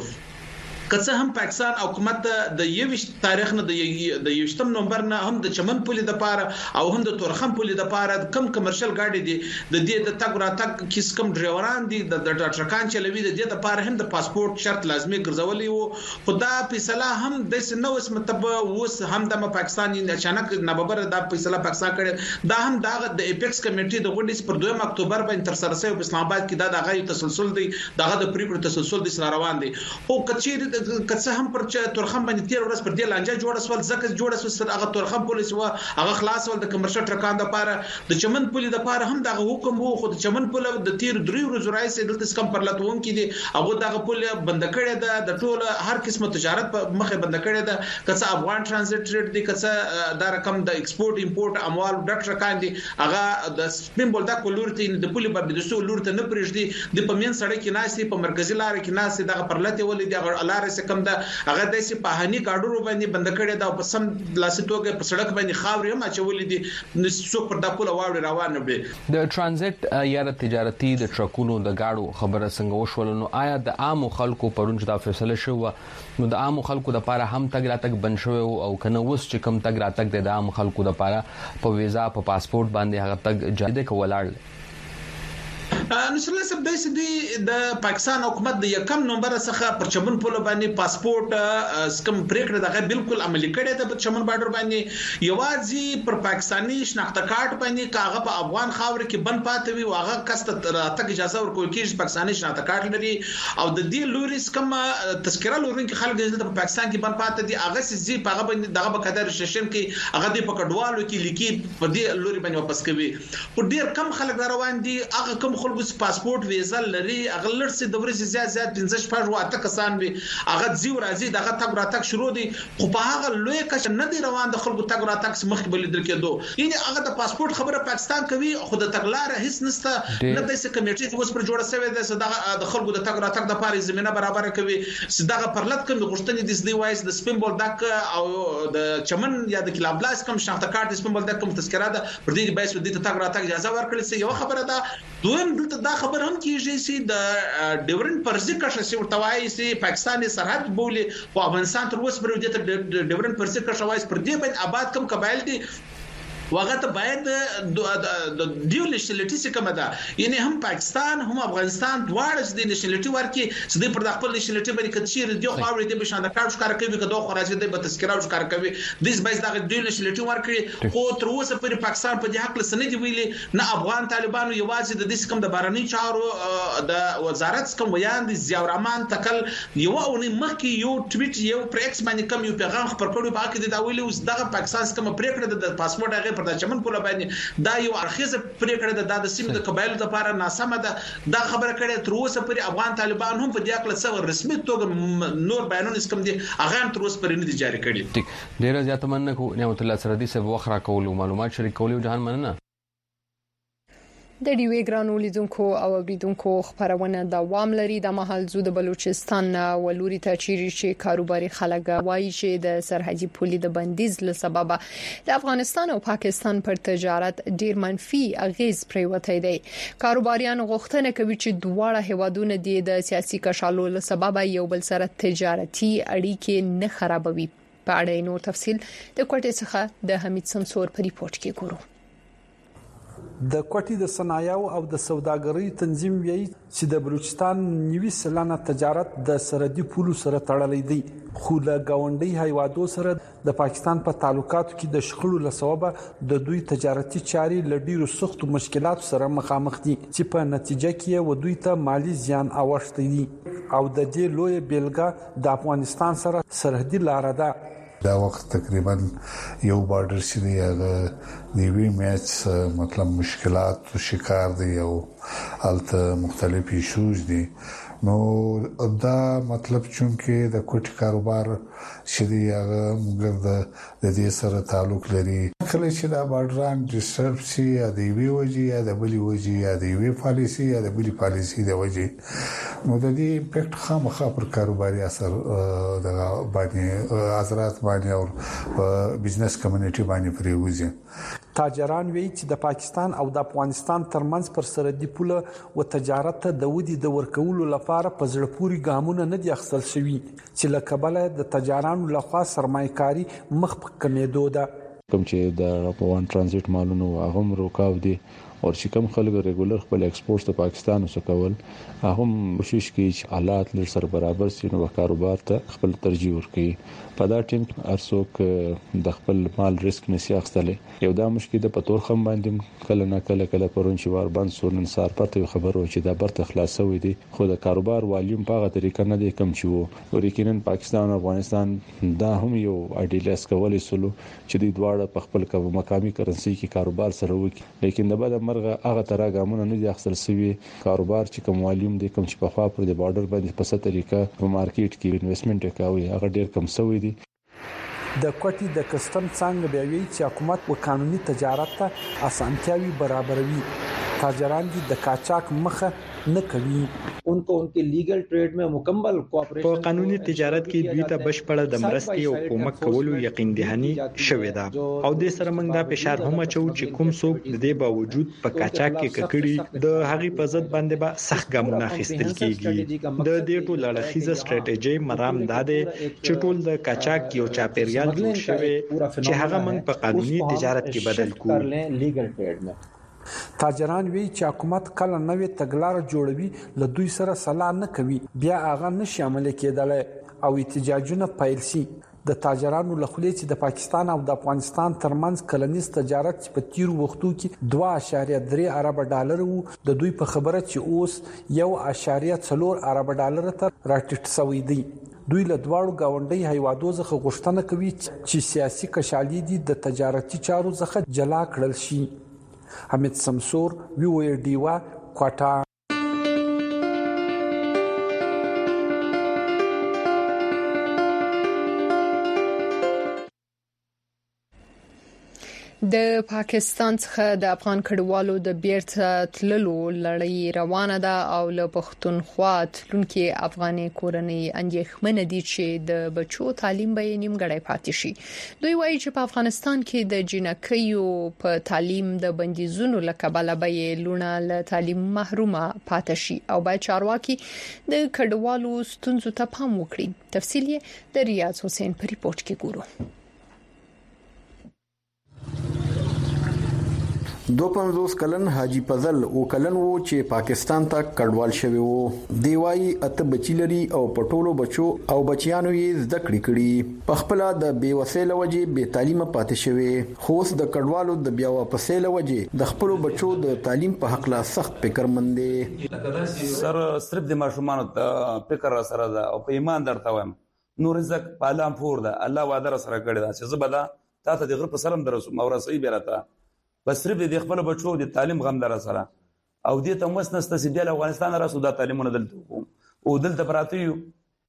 S18: که هم پاکستان حکومت د یوش تاریخ نه د یوشتم نومبر نه هم د چمن پولې د پاره او هم د تورخم پولې د پاره کم کمرشل گاډي دي د دې د تاګ راتاګ کیس کم ډرایوران دي د ټرکان چلوي د دې د پاره هم د پاسپورت شرط لازمي ګرځولي وو خدا فیصله هم د نو اسم تب وس هم د پاکستاني اچانک نومبر د فیصله پاکستان کړي دا هم د ایپکس کمیټې د غونډې پر دویم اکتوبر باندې تر سره شوی په اسلام آباد کې دا د غي تسلسل دی دغه د پریکړو تسلسل د سره روان دي او کچیر کڅه هم پر تورخم باندې تیر ورځ پر دې لانجه جوړه سول ځکه جوړه سول هغه تورخم پولیس وا هغه خلاص ول د کمرشل ټرکان د پاره د چمن پولی د پاره هم دغه حکم وو خو د چمن پولی د تیر درې ورځې راځي دلته سکم پر لاتون کې دي هغه دغه پولی بند کړی ده د ټول هر قسمه تجارت په مخه بند کړی ده کڅه افغان ترانزیت ټریډ دي کڅه دا رقم د ایکسپورت امپورت اموال ډاکټر کان دي هغه د سپین بولدا کولورتي د پولی په بدوسو لورته نه پرېږدي د پمین سړک کې ناسي په مرکزی لار کې ناسي دغه پر لته ولې دغه لارې سکم ده هغه د سي په هني کاډورو باندې بند کړی دا په سم لاسي توګه په سړک باندې خاورې هم اچولې دي نسو پر د پوله واوړي روان دي
S19: د ترانزیت یا تجارتي د ټرکونو د گاډو خبره څنګه وشول نو آیا د عام خلکو پرونج دا فیصله شو نو د عام خلکو د لپاره هم تګ راتګ بند شو او کنه وس چې کم تګ راتګ د عام خلکو د لپاره په ویزا په پاسپورت باندې هغه تګ جایده کولاړ
S18: نصر الله صاحب د سدي د پاکستان حکومت د یکم نومبر څخه پر چمن پوله باندې پاسپورت سکم پریکړه دغه بالکل عملی کړي ته په چمن بارډر باندې یوازې پر پاکستاني شناخته کارت باندې کاغه په افغان خاور کې بند پاتې وي واغه کست تک اجازه ورکول کېږي پاکستاني شناخته کارت لري او د دې لوري سکم تذکره لوري کې خلک د پاکستان کې بند پاتې دي هغه سي په هغه باندې دغه په قدر ششن کې هغه د پکډوالو کې لیکي په دې لوري باندې واپس کوي او ډیر کم خلک روان دي هغه کم خلک روس پاسپورت ویزا لري اغلر سي د ورځې زیات زیات پنځه شپږ واته کسان به هغه ځي ورځي دغه تګ راتګ شروع دي خو په هغه لوی کچ نه دی روان د خلکو تګ راتګ مخ بل لیدل کېدو یعنی هغه د پاسپورت خبره پاکستان کوي خو د تګلار هیڅ نسته نه د څه کمیټې اوس پر جوړه شوی ده صدغه د خلکو د تګ راتګ د پاره زمينه برابر کوي صدغه پرلط کوم غشتنې د دې وایس د سپین بولدک او د چمن یا د کلاب لاس کوم شناخته کارت د سپین بولدک کوم تذکره ده پر دې بایس د تګ راتګ اجازه ورکړل سي یو خبره ده دویم دلته دا خبر هم کیږي چې د ډیورن پرزي کښه سي ورتوای سي پاکستاني سرحد بوله او افغانستان تر اوسه پر دې ډیورن پرزي کښه وایس پر دې باندې آباد کم قبایل دي وغته باید د ډیو نېشنلټی څخه مده یعنی هم پاکستان هم افغانستان دواړه د نېشنلټی ورکی چې د پر خپل نېشنلټی باندې کثیر دی خو اوري د بشاند کارت ښکار کوي کده خو راځي د تذکره ښکار کوي د دې بایز د ډیو نېشنلټی ورکی خو تر اوسه پر پاکستان په دې حق لسنه دی ویلي نه افغان طالبانو یوازې د دې کوم د بارني چارو د وزارت کوم ویان دي ضیاء الرحمن تکل یو او نه مخکي یو ټویټ یو پریکس باندې کوم یو پیغام خبر کړو په کې د ویلي اوس دغه پاکستان کوم پریکړه د پاسپورت هغه د چمن په لبانې دا یو ارخیزه پریکړه ده د سیمې د قبایلو لپاره ناسمه ده دا خبره کړي تر اوسه پر افغان طالبان هم په دې اړه څه رسمي توګه نور بیانونه کوم دي هغه تر اوسه پر نه دي جاری کړي
S19: ډیر زیات مننه کو نعمت الله سردي سه وخره کول معلومات شریکول جهان مننه
S1: د ډیوی ګرانو لیدونکو او اوریدونکو خبرونه دوام لري د محل زو د بلوچستان ولوري ته چیرې چې کاروباري خلک وایي چې د سرحدي پولي د بندیز له سبب د افغانستان او پاکستان پر تجارت ډیر منفي اغیز پریوتی دی کاروباریان غوښتنه کوي چې دواړه هیوادونه د سیاسي کشالو له سبب یو بل سره تجارتي اړیکې نه خرابوي په اړه نور تفصيل د کوټې څخه د حمید سمسور په ریپورت کې ګورو
S20: د کوټي د صنایعو او د سوداګرۍ تنظیم ویي چې د بلوچستان نیوي سلانه تجارت د سرحدي پولو سره تړلې دي خو له گاونډي هیوادو سره د پاکستان په تعلقاتو کې د شخړو له سبب د دوی تجارتي چارې لډیرو سخت مشکلات سره مخامخ دي چې په نتیجه کې و دوی ته مالی زیان اوښتي دي او د دې لوی بیلګه د افغانستان سره سرحدي لار ده
S21: دا وخت تقریبا یو بارډر شری هغه نیوی میچ مطلب مشکلات شکار دی او الته مختلف ایشوز دي نو دا مطلب چونکه د کوټ کاروبار شری هغه موږ د دې سره تعلق لري کله چې دا بارډران ډیسټرب شي یا د وی وجي یا د بلی وجي یا د وی پالیسی یا د بلی پالیسی د وجي نو د دې امپیکټ خامخا پر کاروباري اثر د باندې حضرات باندې او بزنس کمیونټي باندې پریوزي
S20: تاجران وی چې د پاکستان او د افغانستان ترمنځ پر سرحدي پوله او تجارت د ودی د ورکولو لپاره په زړه پوري ګامونه نه دي اخیستل شوي چې لکبله د تجارانو لخوا سرمایکاري مخ په کمیدو ده
S22: کوم چې د افغان ترانزیت مالونو هغه روکاو دي او چې کوم خلک ریګولر خپل ایکسپورټ ته پاکستان وسکول هغه کوشش کوي چې حالات لر سره برابر شي نو کاروبار ته خپل ترجیح ورکړي په دا ټیم ارڅوک د خپل مال ریسک نشي اخستلې یو دا مشکل د پتور خم باندې کله نه کله کله پرون چې وار بند سورن سار پته خبرو چې دا برته خلاصوي دي خو د کاروبار والیوم په هغه طریقه نه دی کم چې وو ورکینن پاکستان او افغانستان دا هم یو اډیلس کولای سلو چې د دواړه په خپل مقامي کرنسي کې کاروبار سره وکړي لیکن د بده مرغه هغه ترا ګامونه نه دي اخستل شوی کاروبار چې کوم والیوم دي کوم چې په خوا پر د بارډر باندې په ست طریقه په مارکیټ کې انویسټمنټ کوي هغه ډیر کم شوی دي
S20: د کوټي د کسټم څنګه بیا وی چې حکومت په قانوني تجارت ته اسانتیاوي برابروي تاجران دي د کاچاک مخه نه کوي
S23: انکو انکی لیګل ټریډ میں مکمل کوآپریشن
S24: په قانوني تجارت کې دوی ته بشپړه د مرستې او کومک کولو یقین دهني شوې ده او د سره موږ دا فشار هم اچو چې کوم څوک د دې باوجود په کاچاک کې ککړي د هغې په ضد باندې به سخت ګامونه اخیستل کیږي د دې ټول اړخیزه ستراتیژي مرام داده چې ټول د کاچاک یو چاپیریال جوړ شوی چې هغه موږ په قانوني تجارت کې بدل کړو
S23: لیګل ټریډ میں
S20: تاجران وی چې حکومت کله نوې تګلار جوړوي له دوی سره صلاح نه کوي بیا هغه نشي عمل کېدل او احتجاجونه پیل شي د تاجرانو لخوا چې د پاکستان او د افغانستان ترمنځ کلنیز تجارت په تیر وختو کې دوه اعشاریه درې ارب ډالر وو د دوی په خبره چې اوس یو اعشاریه څلور ارب ډالر ته راټیټ شوی دی دوی له دواړو گاونډي هیوادو څخه غوښتنه کوي چې سیاسي کشالي دي د تجارتي چارو څخه جلا کړل شي حمید سمسور وی او ډیوا کوټا
S1: د پاکستان څخه د افغان کډوالو د بیرته تللو لړۍ روانه ده او له پښتونخوا تلونکو افغاني کورنۍ اندېښمنه دي چې د بچو تعلیم به نیمګړی پاتې شي. دوی وایي چې په افغانستان کې د جنکیو په تعلیم د بندیزونو لکبله به لونه له تعلیم محرومه پاتې شي او باید چارواکي د کډوالو ستونزو ته پام وکړي. تفصیل یې د ریاض حسین په ریپورت کې ګورو.
S2: دو پنځوس کلن حاجی فضل او کلن وو چې پاکستان ته کډوال شوی وو. دیوای اته بچی لري او پټولو بچو او بچیانو یې زده کړې کړي. په خپل د بے وسیله وجې بے تعلیمه پاتې شوی. خو د کډوالو د بیا واپسېله وجې د خپل بچو د تعلیم په حق لا سخت فکرمند دي.
S3: سر صرف د ماشومان ته فکر سره ده او په ایمان درته وایم نور رزق پالام پور ده. الله وعده سره کړی ده چې زبدا تا ته د غره په سرم درسو مورسي بیرته بس صرف د خپل بچو د تعلیم غم در سره او دې ته مسنست چې د افغانستان راسو د تعلیمونه دلته او دلته پراته یو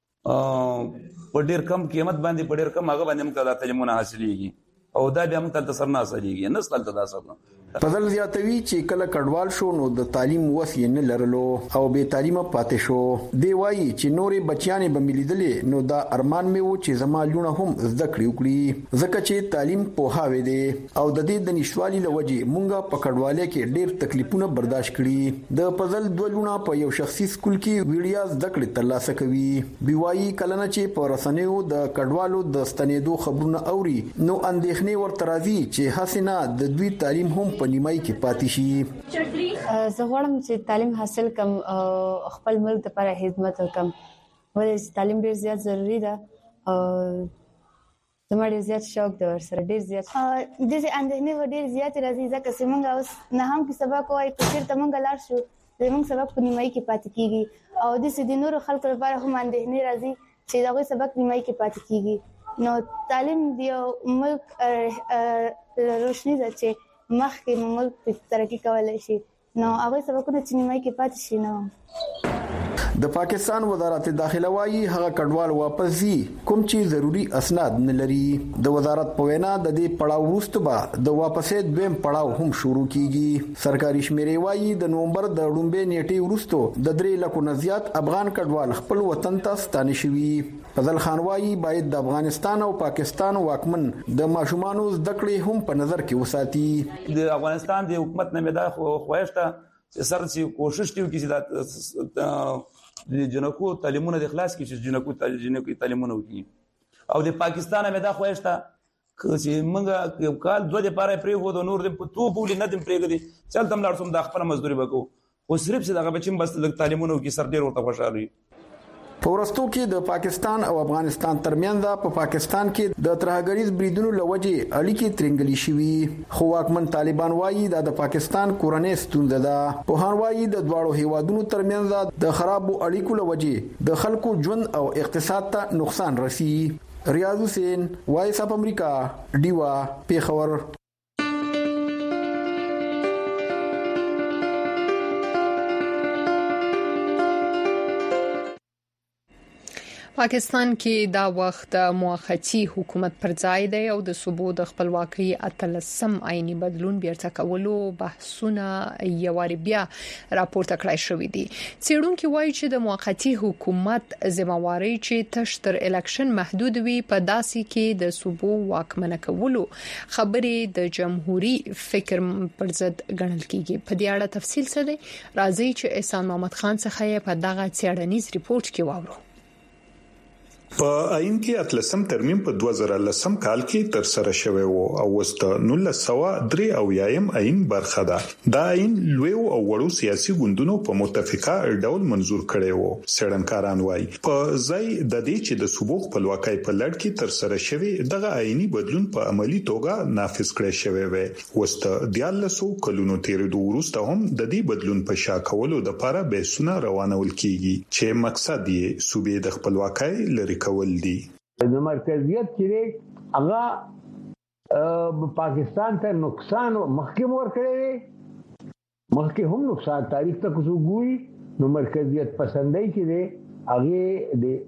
S3: په ډیر کم قیمت باندې په ډیر کم هغه باندې موږ د تعلیمونه حاصلېږي او دا بیا موږ ته سر نه حاصلېږي نسل ته تاسو
S2: فضل زیاتوي چې کله کډوال شو نو د تعلیم وسې نه لرلو او به تعلیمه پاتې شو. دی وایي چې نورې بچیانې به ملیدلې نو دا ارمان مې وو چې زما لونه هم زده کړې وکړي ځکه چې تعلیم پوهاوی دی او د دې د نشوالي لوجې مونږه په کډوالۍ کې ډېر تکلیفونه برداشت کړي. د فضل دوه لونه په یو شخصي سکول کې ویډیا زده کړې ترلاسه کوي. بي وایي کلنه چې په رسنیو د کډوالو د ستنېدو خبرونه اوري نو اندېښنې ورته راځي چې حسنه د دوی تعلیم هم نیمای کې پاتې شي.
S4: زه غواړم چې تعلیم حاصل کم خپل ملک لپاره خدمت وکم ولې تعلیم ډیر زیات ضروری ده او زما ډیر زیات شوق ده ورسره ډیر زیات د دې اندېښنې ډیر زیات راځي ځکه چې موږ اوس نه هم کې سبق وایي په چیرته موږ لاړ شو زموږ سبق په نیمای کې پاتې کیږي او د دې نورو خلکو لپاره هم اندېښنې راځي چې دا غوي سبق نیمای کې پاتې کیږي. نو تعلیم دی ملک روشنی ده چې مخکې ملک په ترقی کولای شي نو هغه سبقونه چې نیمای کې پاتې شي. نو
S2: د پاکستان وزارت داخله وايي هغه کډوال واپس ځي کوم چې ضروری اسناد نه لري. د وزارت په وینا د دې پړاو وروسته به د واپسې دویم پړاو هم شروع کیږي. سرکاري شمیرې وايي د نومبر د لومبې نیټې وروسته د درې لکو نه زیات افغان کډوال خپل وطن ته ستانه شوي. فضل خان وايي باید د افغانستان او پاکستان واکمن د ماشومانو زده کړې هم په نظر کې وساتي.
S3: د افغانستان د حکومت نه مدا خوښته سر چې کوشش کوي چې د جنکو تعلیمونه د اخلاص کې چې جنکو جنکو تعلیمونه وکړي او د پاکستان مدا خوښته چې موږ یو کال دوه د پاره پرې هو د نور د تو بولی نه دم پرېګدي چل تم لاړ سم د خپل مزدوري وکړو او صرف چې دغه بچیم بس د تعلیمونه کې سر ډیر ورته خوشاله.
S2: په ورستو کې د پاکستان او افغانستان ترمنځ په پاکستان کې د ترهګریز بریدونو لوجې اړیکې ترنګلې شوې خو واکمن طالبان وایي د پاکستان کورنۍ ستونزه ده. په هر وایي د دواړو هیوادونو ترمنځ د خرابو اړیکو لوجې د خلکو ژوند او اقتصاد ته نقصان رسي. ریاض حسین وایس اپ امریکا ډیوا پیښور.
S1: پاکستان کې دا وخت موقتی حکومت پر ځای دی او د صوبو د خپلواکۍ اتلسم آئینی بدلون بیرته کولو بحثونه یواري بیا راپورته کړای شوې دي. څېړونکو وایي چې د موقتی حکومت ذمہواری چې تشتر الیکشن محدود وي په داسې کې د صوبو واکمنه کولو خبرې د جمهوریت فکر پر ضد ګڼل کیږي. په دې اړه تفصیل څه دی راځي چې احسان محمد خان څخه په دغه څېړنیز ریپورت کې واورو.
S6: په آئین کې اتلسم ترمیم په دوه زره لسم کال کې تر سره شوی وو او وسته نولس سوه درې اویایم آئین برخه ده. دا آئین لوی او وړو سیاسي ګوندونو په متفقه ډول منزور کړی وو. څېړنکاران وایي په ځای د دې چې د صوبو خپلواکۍ په لړ کې تر سره شوی دغه آئینی بدلون په عملی توګه نافذ کړی شوی وي. وسته دیالسو کلونو تیرېدو وروسته هم د دې بدلون په شا کولو د لپاره بحثونه روانول کیږي چې مقصد یې صوبې د خپلواکۍ لري کول دي.
S25: د مرکزیت چې هغه پاکستان ته نقصان مخکې ورکړي مخکې هم نقصان تاریخ ته کوزوګوي نو مرکزیت پسندای چې دی هغه د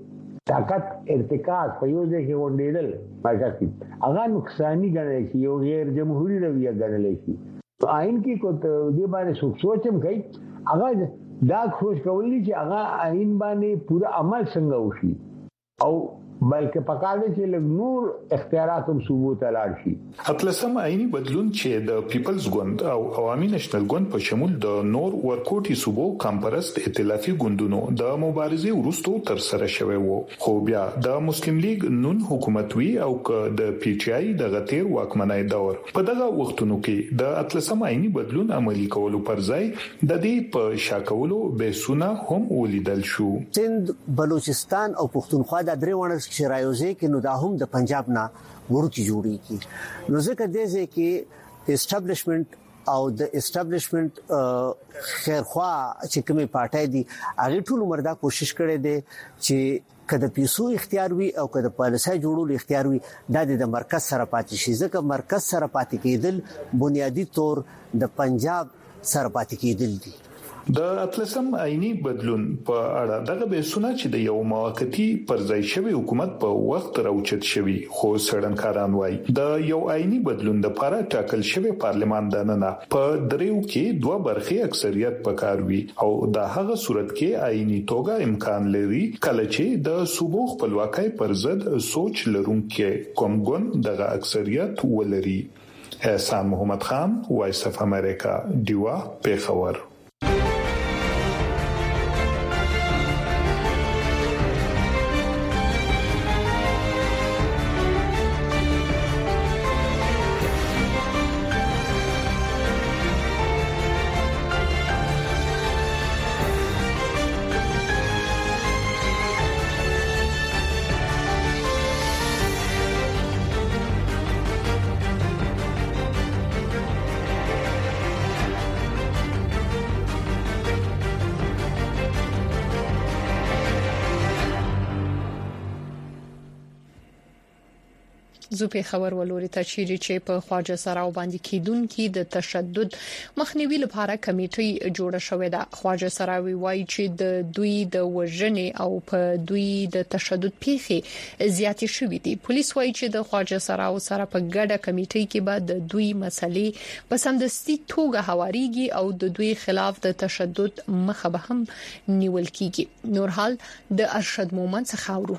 S25: طاقت ارتکاز په یو ځای کې وندېدل ماجاکي هغه نقصانی ګڼل شي یو غیر جمهوریت رویه ګڼل شي تو آئین کې کو دې باندې سوچ سوچم کوي هغه دا خوش کولی چې هغه آئین باندې پورا عمل څنګه وشي او بلکې پکاله چې له نور اختیارات هم ثبوت لاړ شي.
S6: اتلسم آئینی بدلون چې د پیپلز ګوند او عوامي نېشنل ګوند په شمول د نور ورکوټي صوبو کمپرست ائتلافي ګوندونو د مبارزې وروسته تر سره شوی وو خو بیا د مسلم لیگ نون حکومت وی او د پی ټی آی د غتیر واکمنۍ دور په دغه وختونو کې د اتلسم آئینی بدلون عملی کولو پر ځای د دې په شاکولو بهسونه هم ولیدل شو.
S5: سند بلوچستان او پښتونخوا د درې شرایوزه کې نو دا هم د پنجاب نه ورکی جوړیږي نو ځکه د دې کې اسټابلیشمنت او د اسټابلیشمنت خیرخوا چې کومه پارټای دي هغه ټول مردا کوشش کړي دي چې کله پیسو اختیار وي او کله پالیسي جوړول اختیار وي د مرکز سره پاتې شي ځکه مرکز سره پاتې کېدل بنیادی طور د پنجاب سره پاتې کېدل دي.
S6: د اتلسم آئینی بدلون په اړه دغه بحثونه چې د یو موقتی پرځای شوی حکومت په وخت راوچت شوی خو سړنکاران وای د یو آئینی بدلون د لپاره ټاکل شوی پارلمان دننه په دریو کې دوه برخې اکثریت پکار وي او د هغه صورت کې آئینی توګه امکان لري کله چې د صوبو خپلواکۍ پر ضد سوچ لرونکي کومګون دغه اکثریت ولري. احسان محمد خان وایس اف امریکا دیوا پیښور.
S1: زو په خبر ولوري ته چې په خواجه سراو باندې کیدونکو د تشدد مخنیوي لپاره کمیټه جوړه شوې ده. خواجه سراوي وایي چې د دوی د وژنې او په دوی د تشدد پیښې زیاتې شوې دي. پولیس وایي چې د خواجه سراو سره په ګډه کمیټه کې به د دوی مسلې په سمدستي توګه هواريږي او د دوی خلاف د تشدد مخه به هم نیول کیږي. نور حال د ارشد مومن څخه اورو.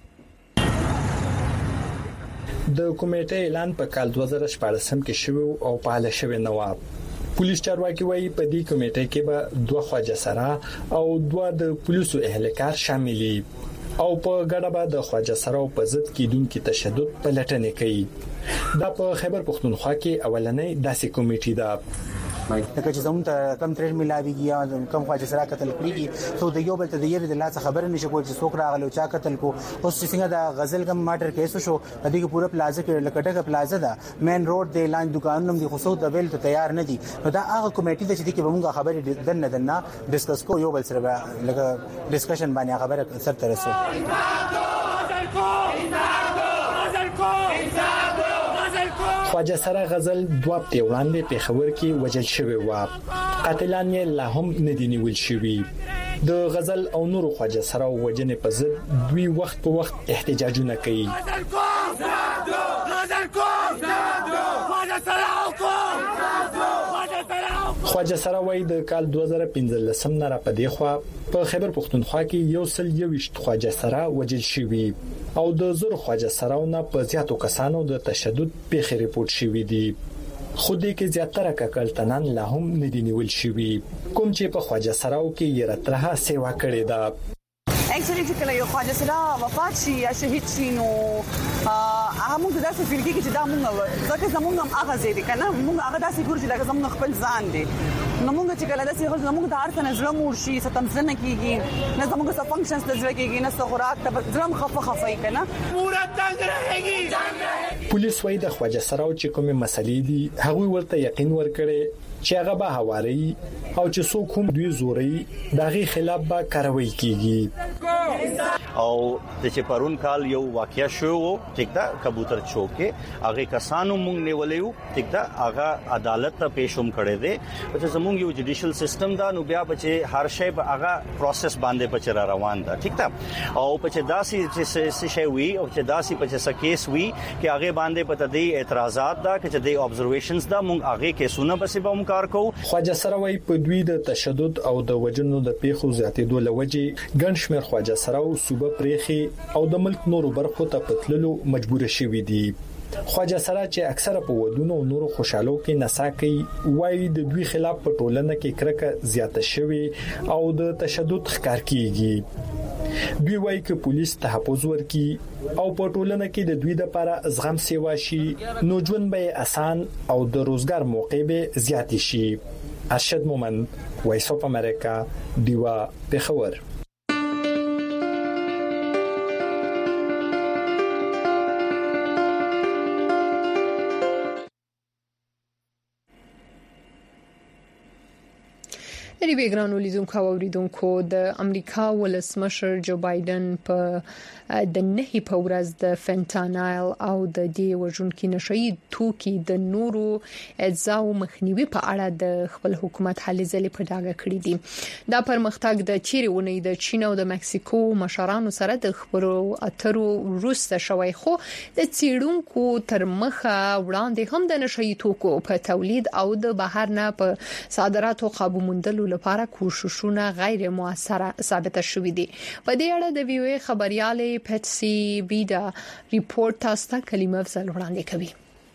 S24: د کمیټې اعلان په کال دوه زره شپږم کې شوی او په حاله شوی نواب پولیس چارواکي وایي په دې کمیټې کې به دوه خواجه سرا او دوه د پولیسو اهلکار شاملي او په ګډه به د خواجه سرا په ضد کیدونکو تشدد په لټنې کوي. دا په خیبر پښتونخوا کې اولنۍ داسې کمیټې ده.
S7: لکه چې زموږ ته کم ترېژ ملاويږي یا کم خواجه سره قتل کیږي ته د یو بل ته د یری د لاس خبر نشي کول چې څوک راغلی او چا قتل کو. اوس څنګه د غزل کم ماټر کیس شو د دې پوره پلازا کې لکټه پلازا ده مین روډ د لاین دکانونو د خصوص د ویل ته تیار نه دي. نو دا هغه کمیټه د چې کې موږ خبرې دنه دنه ډیسکس کو یو بل سره لکه ډیسکشن باندې خبره سر ترسه.
S24: خواجه سره غزل دوه په وړاندې په خبر کې وجل شوی و. قاتلان یې لا هم نه دي نیول شوی. د غزل او نور خواجه سره وجنې په ضد دوی وخت په وخت احتجاجونه کوي. خواجه سره وای د کال دوه زره پنځلسم نه را پدې خو په خیبر پښتونخوا کې یو سل یوشت خواجه سره وجل شوی او د زور خواجه سراونه په زیاتو کسانو د تشدد پیښې ریپورت شوې دي. خو دې کې زیاتره ککلتنان لا هم نه دي نیول شوی کوم چې په خواجه سراو کې یې راتره سیوا کړې ده.
S8: اکچولی چې کله یو خواجه سره وفات شي یا شهید شي نو هغه موږ داسې فیل کېږي چې دا موږ ځکه زموږ هم هغه ځای دی کنه موږ هغه داسې ګورو چې لکه زموږ خپل ځان دی. نو موږ چې کله داسې غوښتل موږ د هر څه نظر مور شي ستم ځنه کېږي نه زموږ څه فنکشنز د ځای کېږي نه څه خوراک ته ځلم خفه خفه کنه پورا تنگ رهږي.
S24: پولیس وايي د خواجه سراو چې کومه مسلې دي هغه ورته یقین ورکړي چې هغه به هواري او چې څوک هم دوی زوري دغه خلاف به کاروي کیږي.
S9: او د چې پرون کال یو واقعیا شو ټیک دا کبوتر چوکې هغه کسانو مونږ نیولیو ټیک دا هغه عدالت ته پېښوم کړي دي چې زمونږ یو جوډیشل سیستم دا نو بیا چې هر شی په هغه پروسس باندې په چر روان ده ټیک دا او په چې داسي چې شی وی او چې داسي په چې کیس وی چې هغه باندې په تدې اعتراضات دا چې د ابزرویشنز دا مونږ هغه کیسونه به سبا هم کار کوو.
S10: خواجه سروي په دوی د تشدد او د وجنو د پیښو زیاتېدو لوجې ګڼ شمېر خواجه سراو صوبه پریخي او د ملک نورو برخو ته پتللو مجبور شوي دي. خواجه سرا چې اکثره په ودونو او نورو خوشالو کې نڅا کوي وایي د دوی خلاف په ټولنه کې کرکه زیاته شوي او د تشدد ښکار کیږي. دوی وایي چې پولیس تحفظ ورکي او په ټولنه کې د دوی لپاره زغم سیوا شي نو ژوند به آسان او د روزګار موقع به زیات شي. ارشد مومند، وایس اف امریکا، دیوا پېښور.
S1: د ویګرانو لیدونکو او اوریدونکو د امریکا ولسمشر جو بایدن په د نهي په ورځ د فنټانایل او د دی وژونکو نشئی توکي د نورو اجزاو مخنیوي په اړه د خپل حکومت هلې ځلې په ډاګه کړې دي. دا پرمختګ د چیرونی د چین او د مکسیکو مشرانو سره د خبرو اترو وروسته شوی خو د چیرونکو تر مخه وړاندې هم د نشئی توکو په تولید او د بهر نه په صادراتو قابو موندلو لپاره کوششونه غیر موثره ثابت شوې دي. په دې اړه د وی او ای خبريالې پټسي بیدا ریپورت تاسو ته کلمه افضل وړاندې کوي.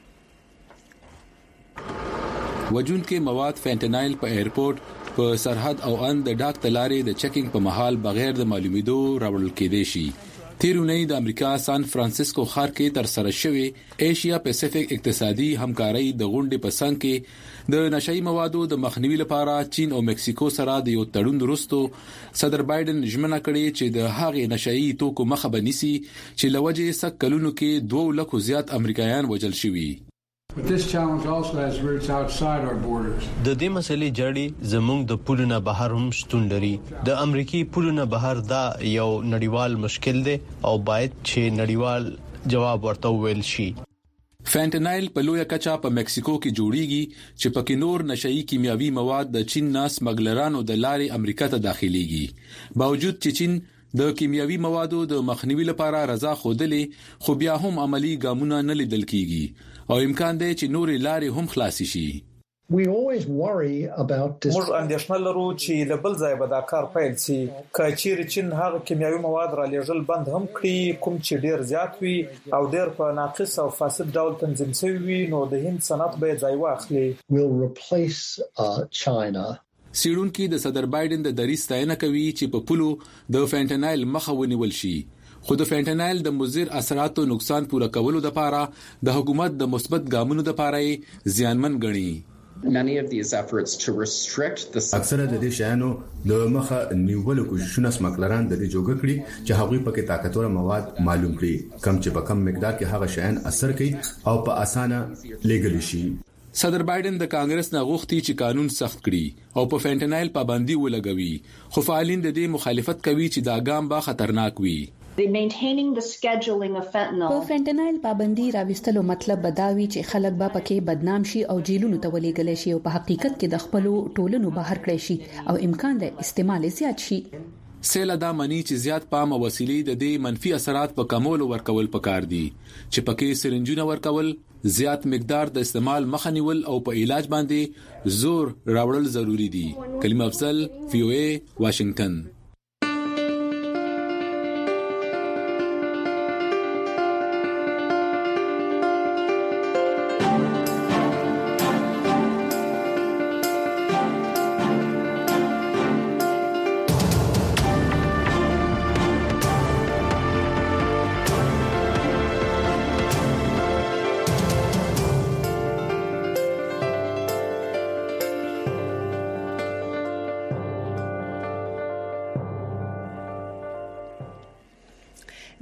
S11: وجونکو مواد فنټانایل په ایرپورټ په سرحد او ان د ډاک تلارې د چیکینګ په محل بغیر د معلومیدو راوړل کېدې شي. تیرونی د امریکا سان فرانسیسکو ښار کې تر سره شوی ایشیا پیسفیک اقتصادي همکاري د غونډې په څنګ کې د نشئی موادو د مخنیوي لپاره چین او مکسیکو سره د یو تړون وروسته صدر بایدن ژمنه کړې چې د هغې نشئی توکو مخه بنسي چې لوجه سک کلونو کې دوه لک زیات امریکایان وژل شوي.
S12: But this challenge also has roots outside our borders.
S13: د دې مسلې جړې زموږ د پولونو بهر هم شتون لري. د امریکای پولونو بهر دا یو نړیوال مشکل دی او باید چې نړیوال جواب ورته ویل شي.
S11: فنټانایل په لویه کچا په مکسیکو کې جوړیږي چې پکې نور نشئی کیمیاوي مواد د چین ناس مګلرانو د لارې امریکا ته داخليږي. باوجود چې چین د کیمیاوي موادو د مخنیوي لپاره رضا خوده خو بیا هم عملی ګامونه نه لیدل کیږي او امکان دی چې نور لارې هم خلاص شي.
S26: We always worry about this.
S27: موږ اندېښنه لرو چې له بل ځای به دا کار پیل شي. کچېر چین هغه کیمیاوي مواد را لېږل بند هم کړي کوم چې ډیر زیات وي او ډیر په ناقص او فاسد ډول تنظیم شوی وي نو د هند صنعت به ځای واخلي.
S26: Will replace uh, China.
S11: سیډونکو د صدر بایدن د دریځ ستاینه کوي چې په پولو د فنټانایل مخه ونیول شي. خو د فنټانایل د مضر اثراتو نقصان پوره کولو لپاره د حکومت د مثبت ګامونو لپاره ځانمن غني.
S28: Many of these efforts to restrict the
S29: اکثره د دې شیانو د مخه نیولو کوششونه سمګلران د دې جوګه کړی چې هغوی پکې طاقتور مواد معلوم کړي کم چې په کم مقدار کې هغه شیان اثر کوي او په اسانه لګل شي.
S11: صدر بایدن د کانګرس نه غوښتي چې قانون سخت کړي او په فنټانایل پابندي ولګوي خو فعالین د دې مخالفت کوي چې دا ګام به خطرناک وي.
S30: The maintaining the scheduling of fentanyl.
S31: په فنټانایل پابندي راوستلو مطلب بداوي چې خلک به پکې بدنام شي او جیلونو ته ولېګل شي او په حقیقت کې د خپل ټولنو بهر کړی شي او امکان دی استعمال زیات شي.
S11: سیل دا منی چې زیات پام او وسیلې د دې منفي اثرات په کمول ورکول پکار دي چې پکې سرنجونه ورکول زیات مقدار د استعمال مخه نیول او په علاج باندې زور راوړل ضروری دي. کلمه افضل وی او ای واشنگټن.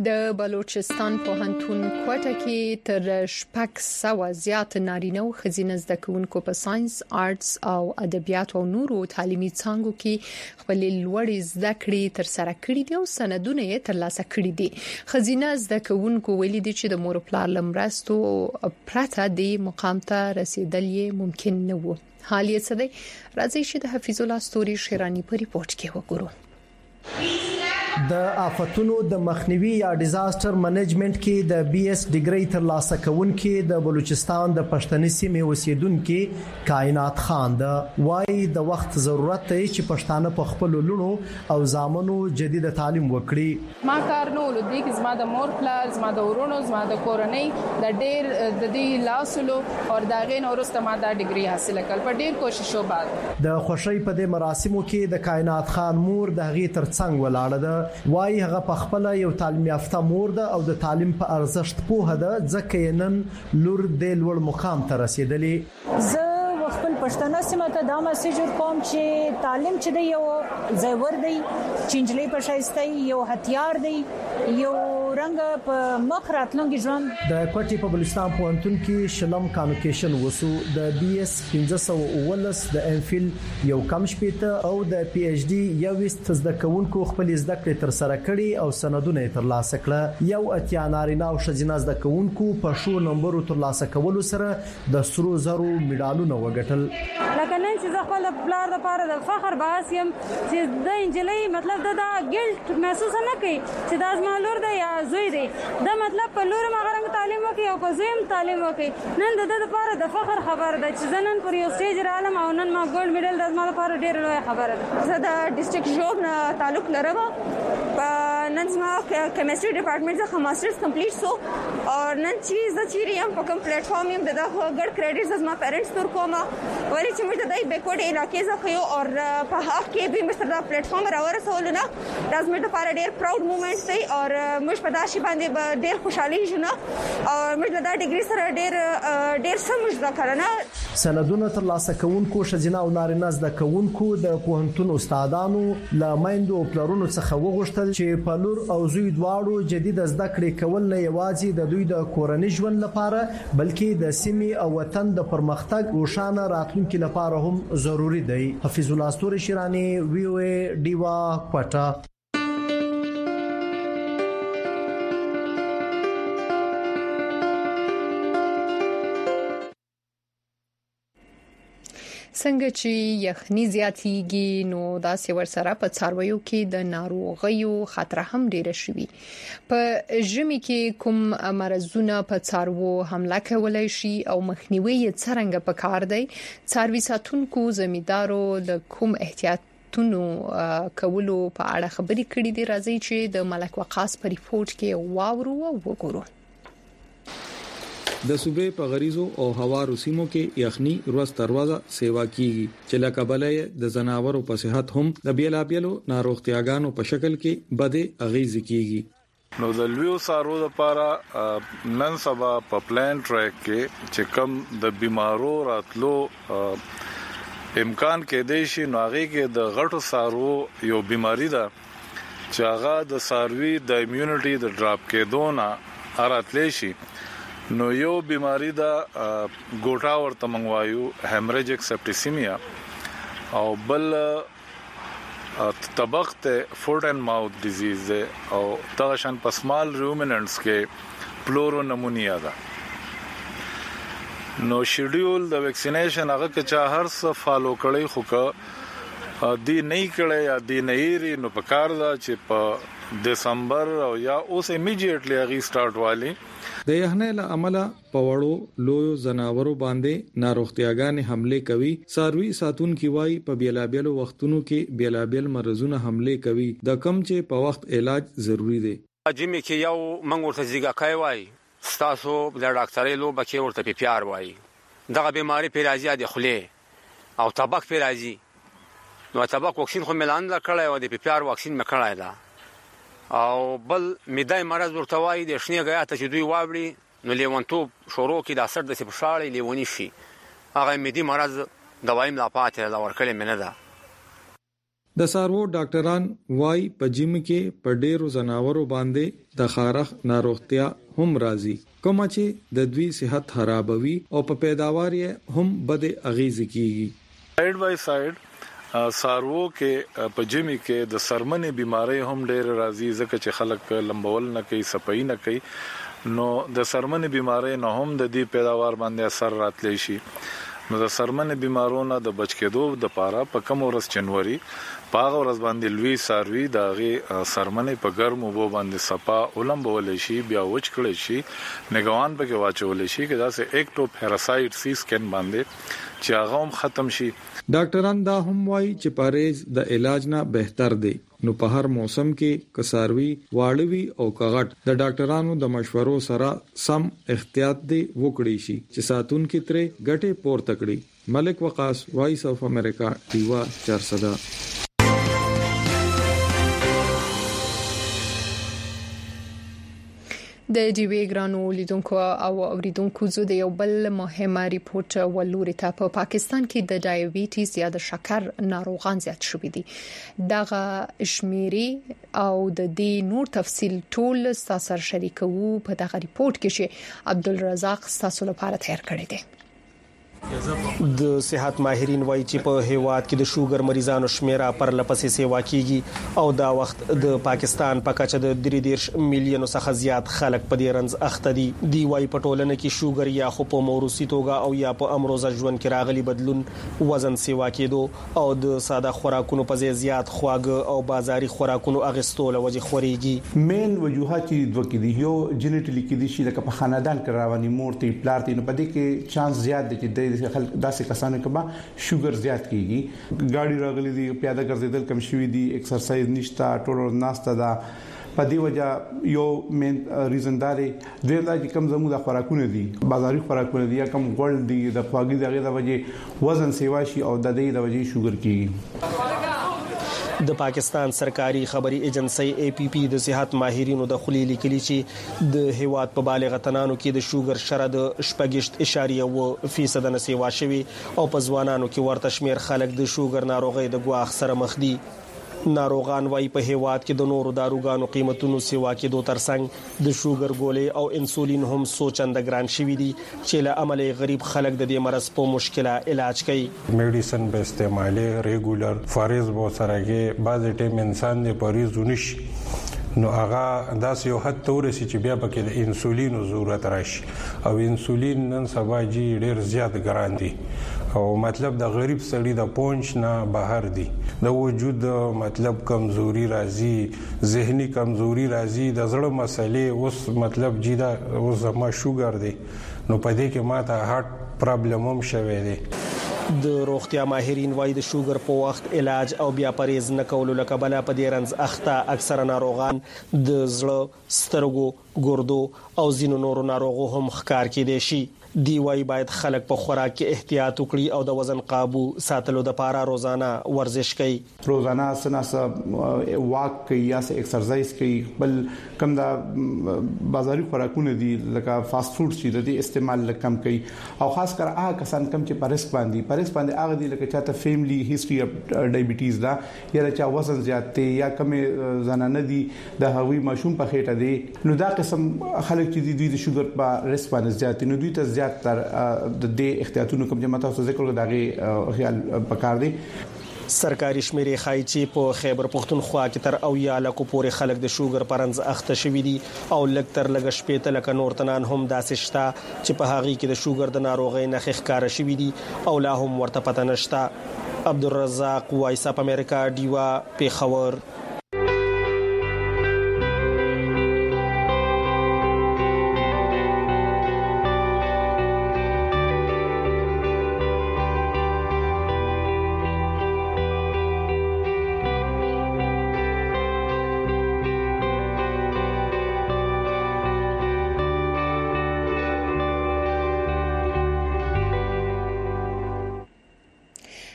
S1: د بلوچستان پوهنتون کوټه کې تر شپږ سوه زیات نارینه او ښځینه زده کوونکو په ساينس، آرټس او ادبیات او نورو تعلیمي څانګو کې خپل لوړې زده کړې تر سره کړې دي او سندونه یې ترلاسه کړي دي. ښځینه زده کوونکو ویلي دي چې د مور پلار لمرستو پرته د مقام ته رسیدل یې ممکن نه و. حال یې څه دی؟ راځي چې د حفیظ الله ستوري شیرانی په ریپورت کې وګورو.
S4: د آفتونو د مخنیوي یا ډیزاستر منیجمنت کې د بي اس ډیګري ترلاسه کوونکي د بلوچستان د پښتني سیمې اوسیدونکو کائنات خان د وای د وخت ضرورت دی چې پښتانه په خپل لونو او زامنو جدید تعلیم وکړي.
S14: ما کار نو ولودي چې زما د مور پلار، زما د ورونو، زما د کورنۍ د ډېر د دې لاسلو او د غین اورسته ما د ډیګري حاصله کړ په ډېر کوششو بعد. د خوشی په د مراسمو کې د کائنات خان مور د غي ترڅنګ ولاړه ده. وای هغه په خپل یو تعلیم یافته مور ده او د تعلیم په ارزښت پوهه ده ځکه یې نن لور د لوړ مقام ته رسیدلې.
S15: زه خپل پښتنه سیمه ته د مسیجر کوم چې تعلیم چې دی یو زیور دی، چنجلې په شایسته یو هتیار دی، یو رنګ په مخ راتلونکي ژوند. د
S4: کوټي په بلوچستان پوهنتون کې شلم کانوکیشن وسو د بي اس پنځه سوه اوولس د ام فیل یو کم شپېته او د پی ایچ ډي یو وست زده کوونکو خپل زده کړې تر سره کړي او سندونه ترلاسه کړه. یو اتیا نارینه او ښځینه زده کوونکو په شو نمبرو ترلاسه کولو سره د سرو زرو میډالونه وګټل.
S15: لکه نن چې خپل پلار لپاره د فخر باعث یم چې د انجلۍ مطلب د ګلټ محسوس نه کوي چې دا زما لور ده یا زوی دی. دا مطلب په لور مغرم تعلیم وکي او په زویم تعلیم وکي. نن د دې لپاره د فخر خبر ده چې زنن پر یو سټیج رالم او نن ما ګولډ میډل د زما لپاره ډېر لوی خبره ده.
S16: زه د ډیسټریکټ جوب نه تعلق لرم. په نن زما کیمستري ډپارټمنټ څخه ماسترز کمپلیټ سو او نن چې زه چیرې یم په کوم پلیټ فارم یم دغه ګډ کریډټس زما پیرنټس تور کوم ولی چې موږ د دې بیکورډ علاقې څخه یو او په هغه کې به موږ د پلیټ فارم راورسول نه دا زموږ لپاره ډېر پراود مومنټ دی او موږ په داسې باندې ډېر خوشحالي جوړه او موږ د ډیګري سره ډېر ډېر سمج ذکرنه.
S4: سندونه ترلاسه کوونکو ښځینه او نارینه زده کوونکو د پوهنتون استادانو ل مایندو او پلرونو څخه وغوښتل چې په لور او زوی دواړو جدید زده کړې کول نه یوازې د دوی د کورنۍ ژوند لپاره بلکې د سیمې او وطن د پرمختګ روښانه راتلونکي لپاره هم ضروری دی. حفیظ الله ستوري شیرانی وی او ای ډیوا کوټه.
S1: څنګه چې یخني زیاتیږي نو داسې ورسره په څارویو کې د ناروغیو خطر هم ډیر شوي. په ژمي کې کوم مرزونه په څاروو حمله کولای شي او مخنیوي یې څنګه پکار دی؟ څاروي ساتونکو زمیندارو د کوم احتیاط تونو کولو په اړه خبرې کړې دي. راځي چې د ملک وقاص په ریپورت کې واورو او وګورو.
S17: د صوبې په غریزو او هوارو سیمو کې یخني روز تر ورځې سیوا کیږي چې لکه بلې د زناورو په صحت هم د بیلابیلو ناروغتیاګانو په شکل کې بده اغیز کیږي.
S18: نو د لویو سارو لپاره نن سبا په پلان ټریک کې چې کم د بیمارو راتلو امکان کې دی شي نو هغه کې د غټو سارو یو بیماری ده چې هغه د ساروي د ایمیونټي د ډراپ کې دونه راتلی شي. نو یو بیماری دا ګوټا ورته منغوایو هیمریجیک سپټیسیمیا او بل طبقت فوټ اینڈ ماوث ډیزیز او تاشن پسمال رومیننټس کې پلورو نمونیا ده. نو شیډیول د ویکسینیشن هغه که چا هر څه فالو کړي خو که دی نه کړي یا دی نه یری نو په کار دا چې په دسمبر او یا اوس امیډیټلی هغه سٹارټ والی
S17: د یخنۍ له امله په وړو لویو زناورو باندې ناروغتیاګانې حمله کوي. ساروي ساتونکو وايي په بیلابیلو وختونو کې بیلابیل مرزونه حمله کوي د کم چې په وخت علاج ضروری دی.
S19: جمی کې یو منګ ورته زیګه کوي وای ستاسو د ډاکټرې لو بکې ورته په پیار وای دغه بیماری په راځي د خله او طبق په راځي نو طبق واکسین خو ملان لا کړای و د پیار واکسین مکړای دا او بل میدای مرز ورته وای د شنه غیاته چې دوی واوړي نو لیوانتوب شروع کې د اثر د سپشاړې لیونی شي هغه میدی مرز دوایم لا پاتې لا ورکلې منه ده.
S17: د سارو ډاکټران وای په جیم کې په ډیرو زناورو باندې د خارخ ناروغتیا هم راځي کوم چې د دوی صحت خرابوي او په پیداوار یې هم بده اغیز کیږي.
S18: سایډ بای سایډ سارو کې په جیم کې د سرمنې بيمارۍ هم ډېر راځي ځکه چې خلک لمبول نه کوي صفائی نه کوي نو د سرمنې بيمارۍ نه هم د دې پیداوار باندې اثر راتلی شي. نو د سرمنې بيمارونو د بچ کېدو د پاره په کم ورځ جنوري پاغه ورځ باندې لوی ساروي داغه سرمنې په ګرم وبو باندې صفا ولمبول شي بیا وچ کړي شي نگوان په کې واچول شي کې دا سه اکټو پیراسایت سی سکن باندې چې هغه هم ختم شي.
S17: ډاکټران دا هم وایي چې پرهیز د علاج نه بهتر دی. نو په هر موسم کې کساروي واړوي او کغټ د ډاکټرانو د مشورو سره سم احتیاط دی وکړي شي چې ساتون کې ترې ګټه پور تکړي. ملک وقاص وایس اف امریکا دیوا چارسدا.
S1: د جیوی ګرانو لیدونکو او اوریدونکو زو د یو بل مهمه ریپورت ولوري ته په پاکستان کې د ډایابټیز یا د شکر ناروغان زیات شوي دي. دغه شمیري او د دې نور تفصیل ټول سره شریکو په دغه ریپورت کې چې عبدالرزاق تاسو لپاره تیار کړی دی.
S2: د صحت ماهرین وایي چې په هیواد کې د شوګر مریضانو شمیره پر لپسې سیوا کیږي او دا وخت د پاکستان په کچه د درې دیرش میلیونو څخه زیات خلک په دې رنځ اخته دي. دی وایي په ټولنه کې شوګر یا خو په موروثي توګه او یا په امروزه ژوند کې راغلي بدلون وزن سیوا کېدو او د ساده خوراکونو په ځای زیات خواږه او بازاري خوراکونو اغستو لوجه خوريږي.
S3: مین وجوهات چې دوه کې دي یو جینټیکلی کې دي چې لکه په خاندان کې راوړي مور ته پلار ته په دې کې چانس زیات دي چې د خلک داسې کسانو کې به شوګر زیات کیږي. ګاډي راغلي دي پیاده ګرځیدل کم شوي دي ایکسرسایز نشته ټول ناسته ده په دې وجه یو مین ریزن داري دوی دا چې کم زموږ د خوراکونه دي بازاري خوراکونه دي یا کم ګول دي د خواږه دغه د وجه وزن سیوا شي او د دې د وجه شوګر کیږي.
S2: د پاکستان سرکاري خبري ایجنسی اے پی پی د صحت ماهرینو د خلی لیکلي چې د هیواد په بالغ تنانو کې د شوګر شره د شپږ اشاریه و فیصد نه سیوا شوی او په ځوانانو کې ورته شمیر خلک د شوګر ناروغي د ګواخ سره مخ دي. ناروغان وايي په هیواد کې د نورو داروګانو قیمتونو سیوا کې دوه ترڅنګ د شوګر ګولې او انسولین هم سوچند ګران شوي دي چې له عمل غریب خلک د دې مرض په مشکله علاج کوي.
S5: میډیسن به استعمالي ریګولر فارز بو سرهږي بعض ټیم انسان د پریز ونش نو هغه داس یو حد تورسي چې بیا پکې د انسولین ضرورت راشي او انسولین نن سبا جی ډیر زیات ګران دي او مطلب د غریب سړي د پونچ نه بهر دي د وجود مطلب کمزوري راځي ذهني کمزوري راځي د زړه مسلې اوس مطلب جیدا اوس زما شوګر دی نو پدې کې ماته هارت پرابلم هم شوه دی.
S2: د روغتیا ماهرین وايي د شوګر په وخت علاج او بیا پرهیز نه کولو لکبله په دې رنځ اخته اکثره ناروغان د زړه سترګو ګردو او ځینو نورو ناروغو هم ښکار کېدي شي. دی وايي باید خلک په خوراک کې احتیاط وکړي او د وزن قابو ساتلو لپاره روزانه ورزش کوي.
S3: روزانه سناسه واک کوي یا سه ایکسرسایز کوي بل کم دا بازاري خوراکونه دي لکه فاست فود چې د دې استعمال کم کوي او خاص کر هغه کسان کم چې پرهیز باندې پرهیز باندې هغه دي لکه چاته فیملی هیستوري اف ډایابټیز دا یا چا وزن زیات دی یا کم زنانه دي د هوی ماشوم په خېټه دي نو دا قسم خلک چې دوی د شوګر په ریسپانس زیات نو دوی ته تر د دې احتیاطونو کوم چې ماته څه ذکر دغه خیال پکار دی.
S2: سرکاري شمیرې ښایي چې په خیبر پښتونخوا کې تر او یا لکو پورې خلک د شوګر پرنځ اخته شوي دي او لږ تر لږ شپې ته لکه نور تنان هم داسې شته چې په هغه کې د شوګر د ناروغۍ نښې ښکاره شوي دي او لا هم ورته پته نشته. عبدالرزاق وایس اپ امریکا دیوا پیښور.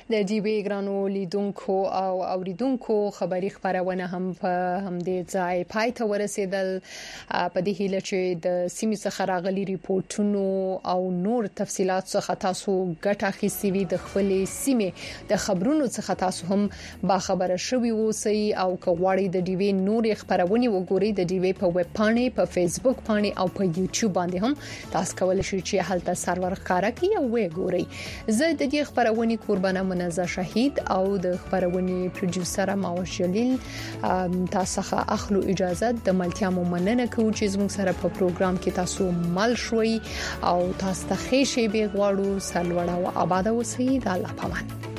S1: د ډي وی ګرانو لیدونکو او اوریدونکو خبري خبرونه هم په همدې ځای پای ته ورسېدل په دې هیله چې د سیمې څخه راغلي ریپورتونو او نور تفصيلات څخه تاسو ګټه اخیستي وي د خپلې سیمې د خبرونو څخه تاسو هم با خبره شوي اوسئ او کغواړئ د ډي وی نور خبرونه وګورئ د ډي وی په ویب پاڼې په فیسبوک پاڼې او په یوټیوب باندې هم تاسو کولای شئ چې هلته سرور ښکارا کړئ او وګورئ. زه د دې خبرونه قربانه منزه شهید او د خبرونه پروډوسر ماوش جلیل تاسو څخه اخلو اجازه د ملتیا مننه کوم چې زموږ سره په پروګرام کې تاسو مل شوي او تاسو ته ښه شی به غواړو سلوړه او آباد اوسئ. د الله پامان.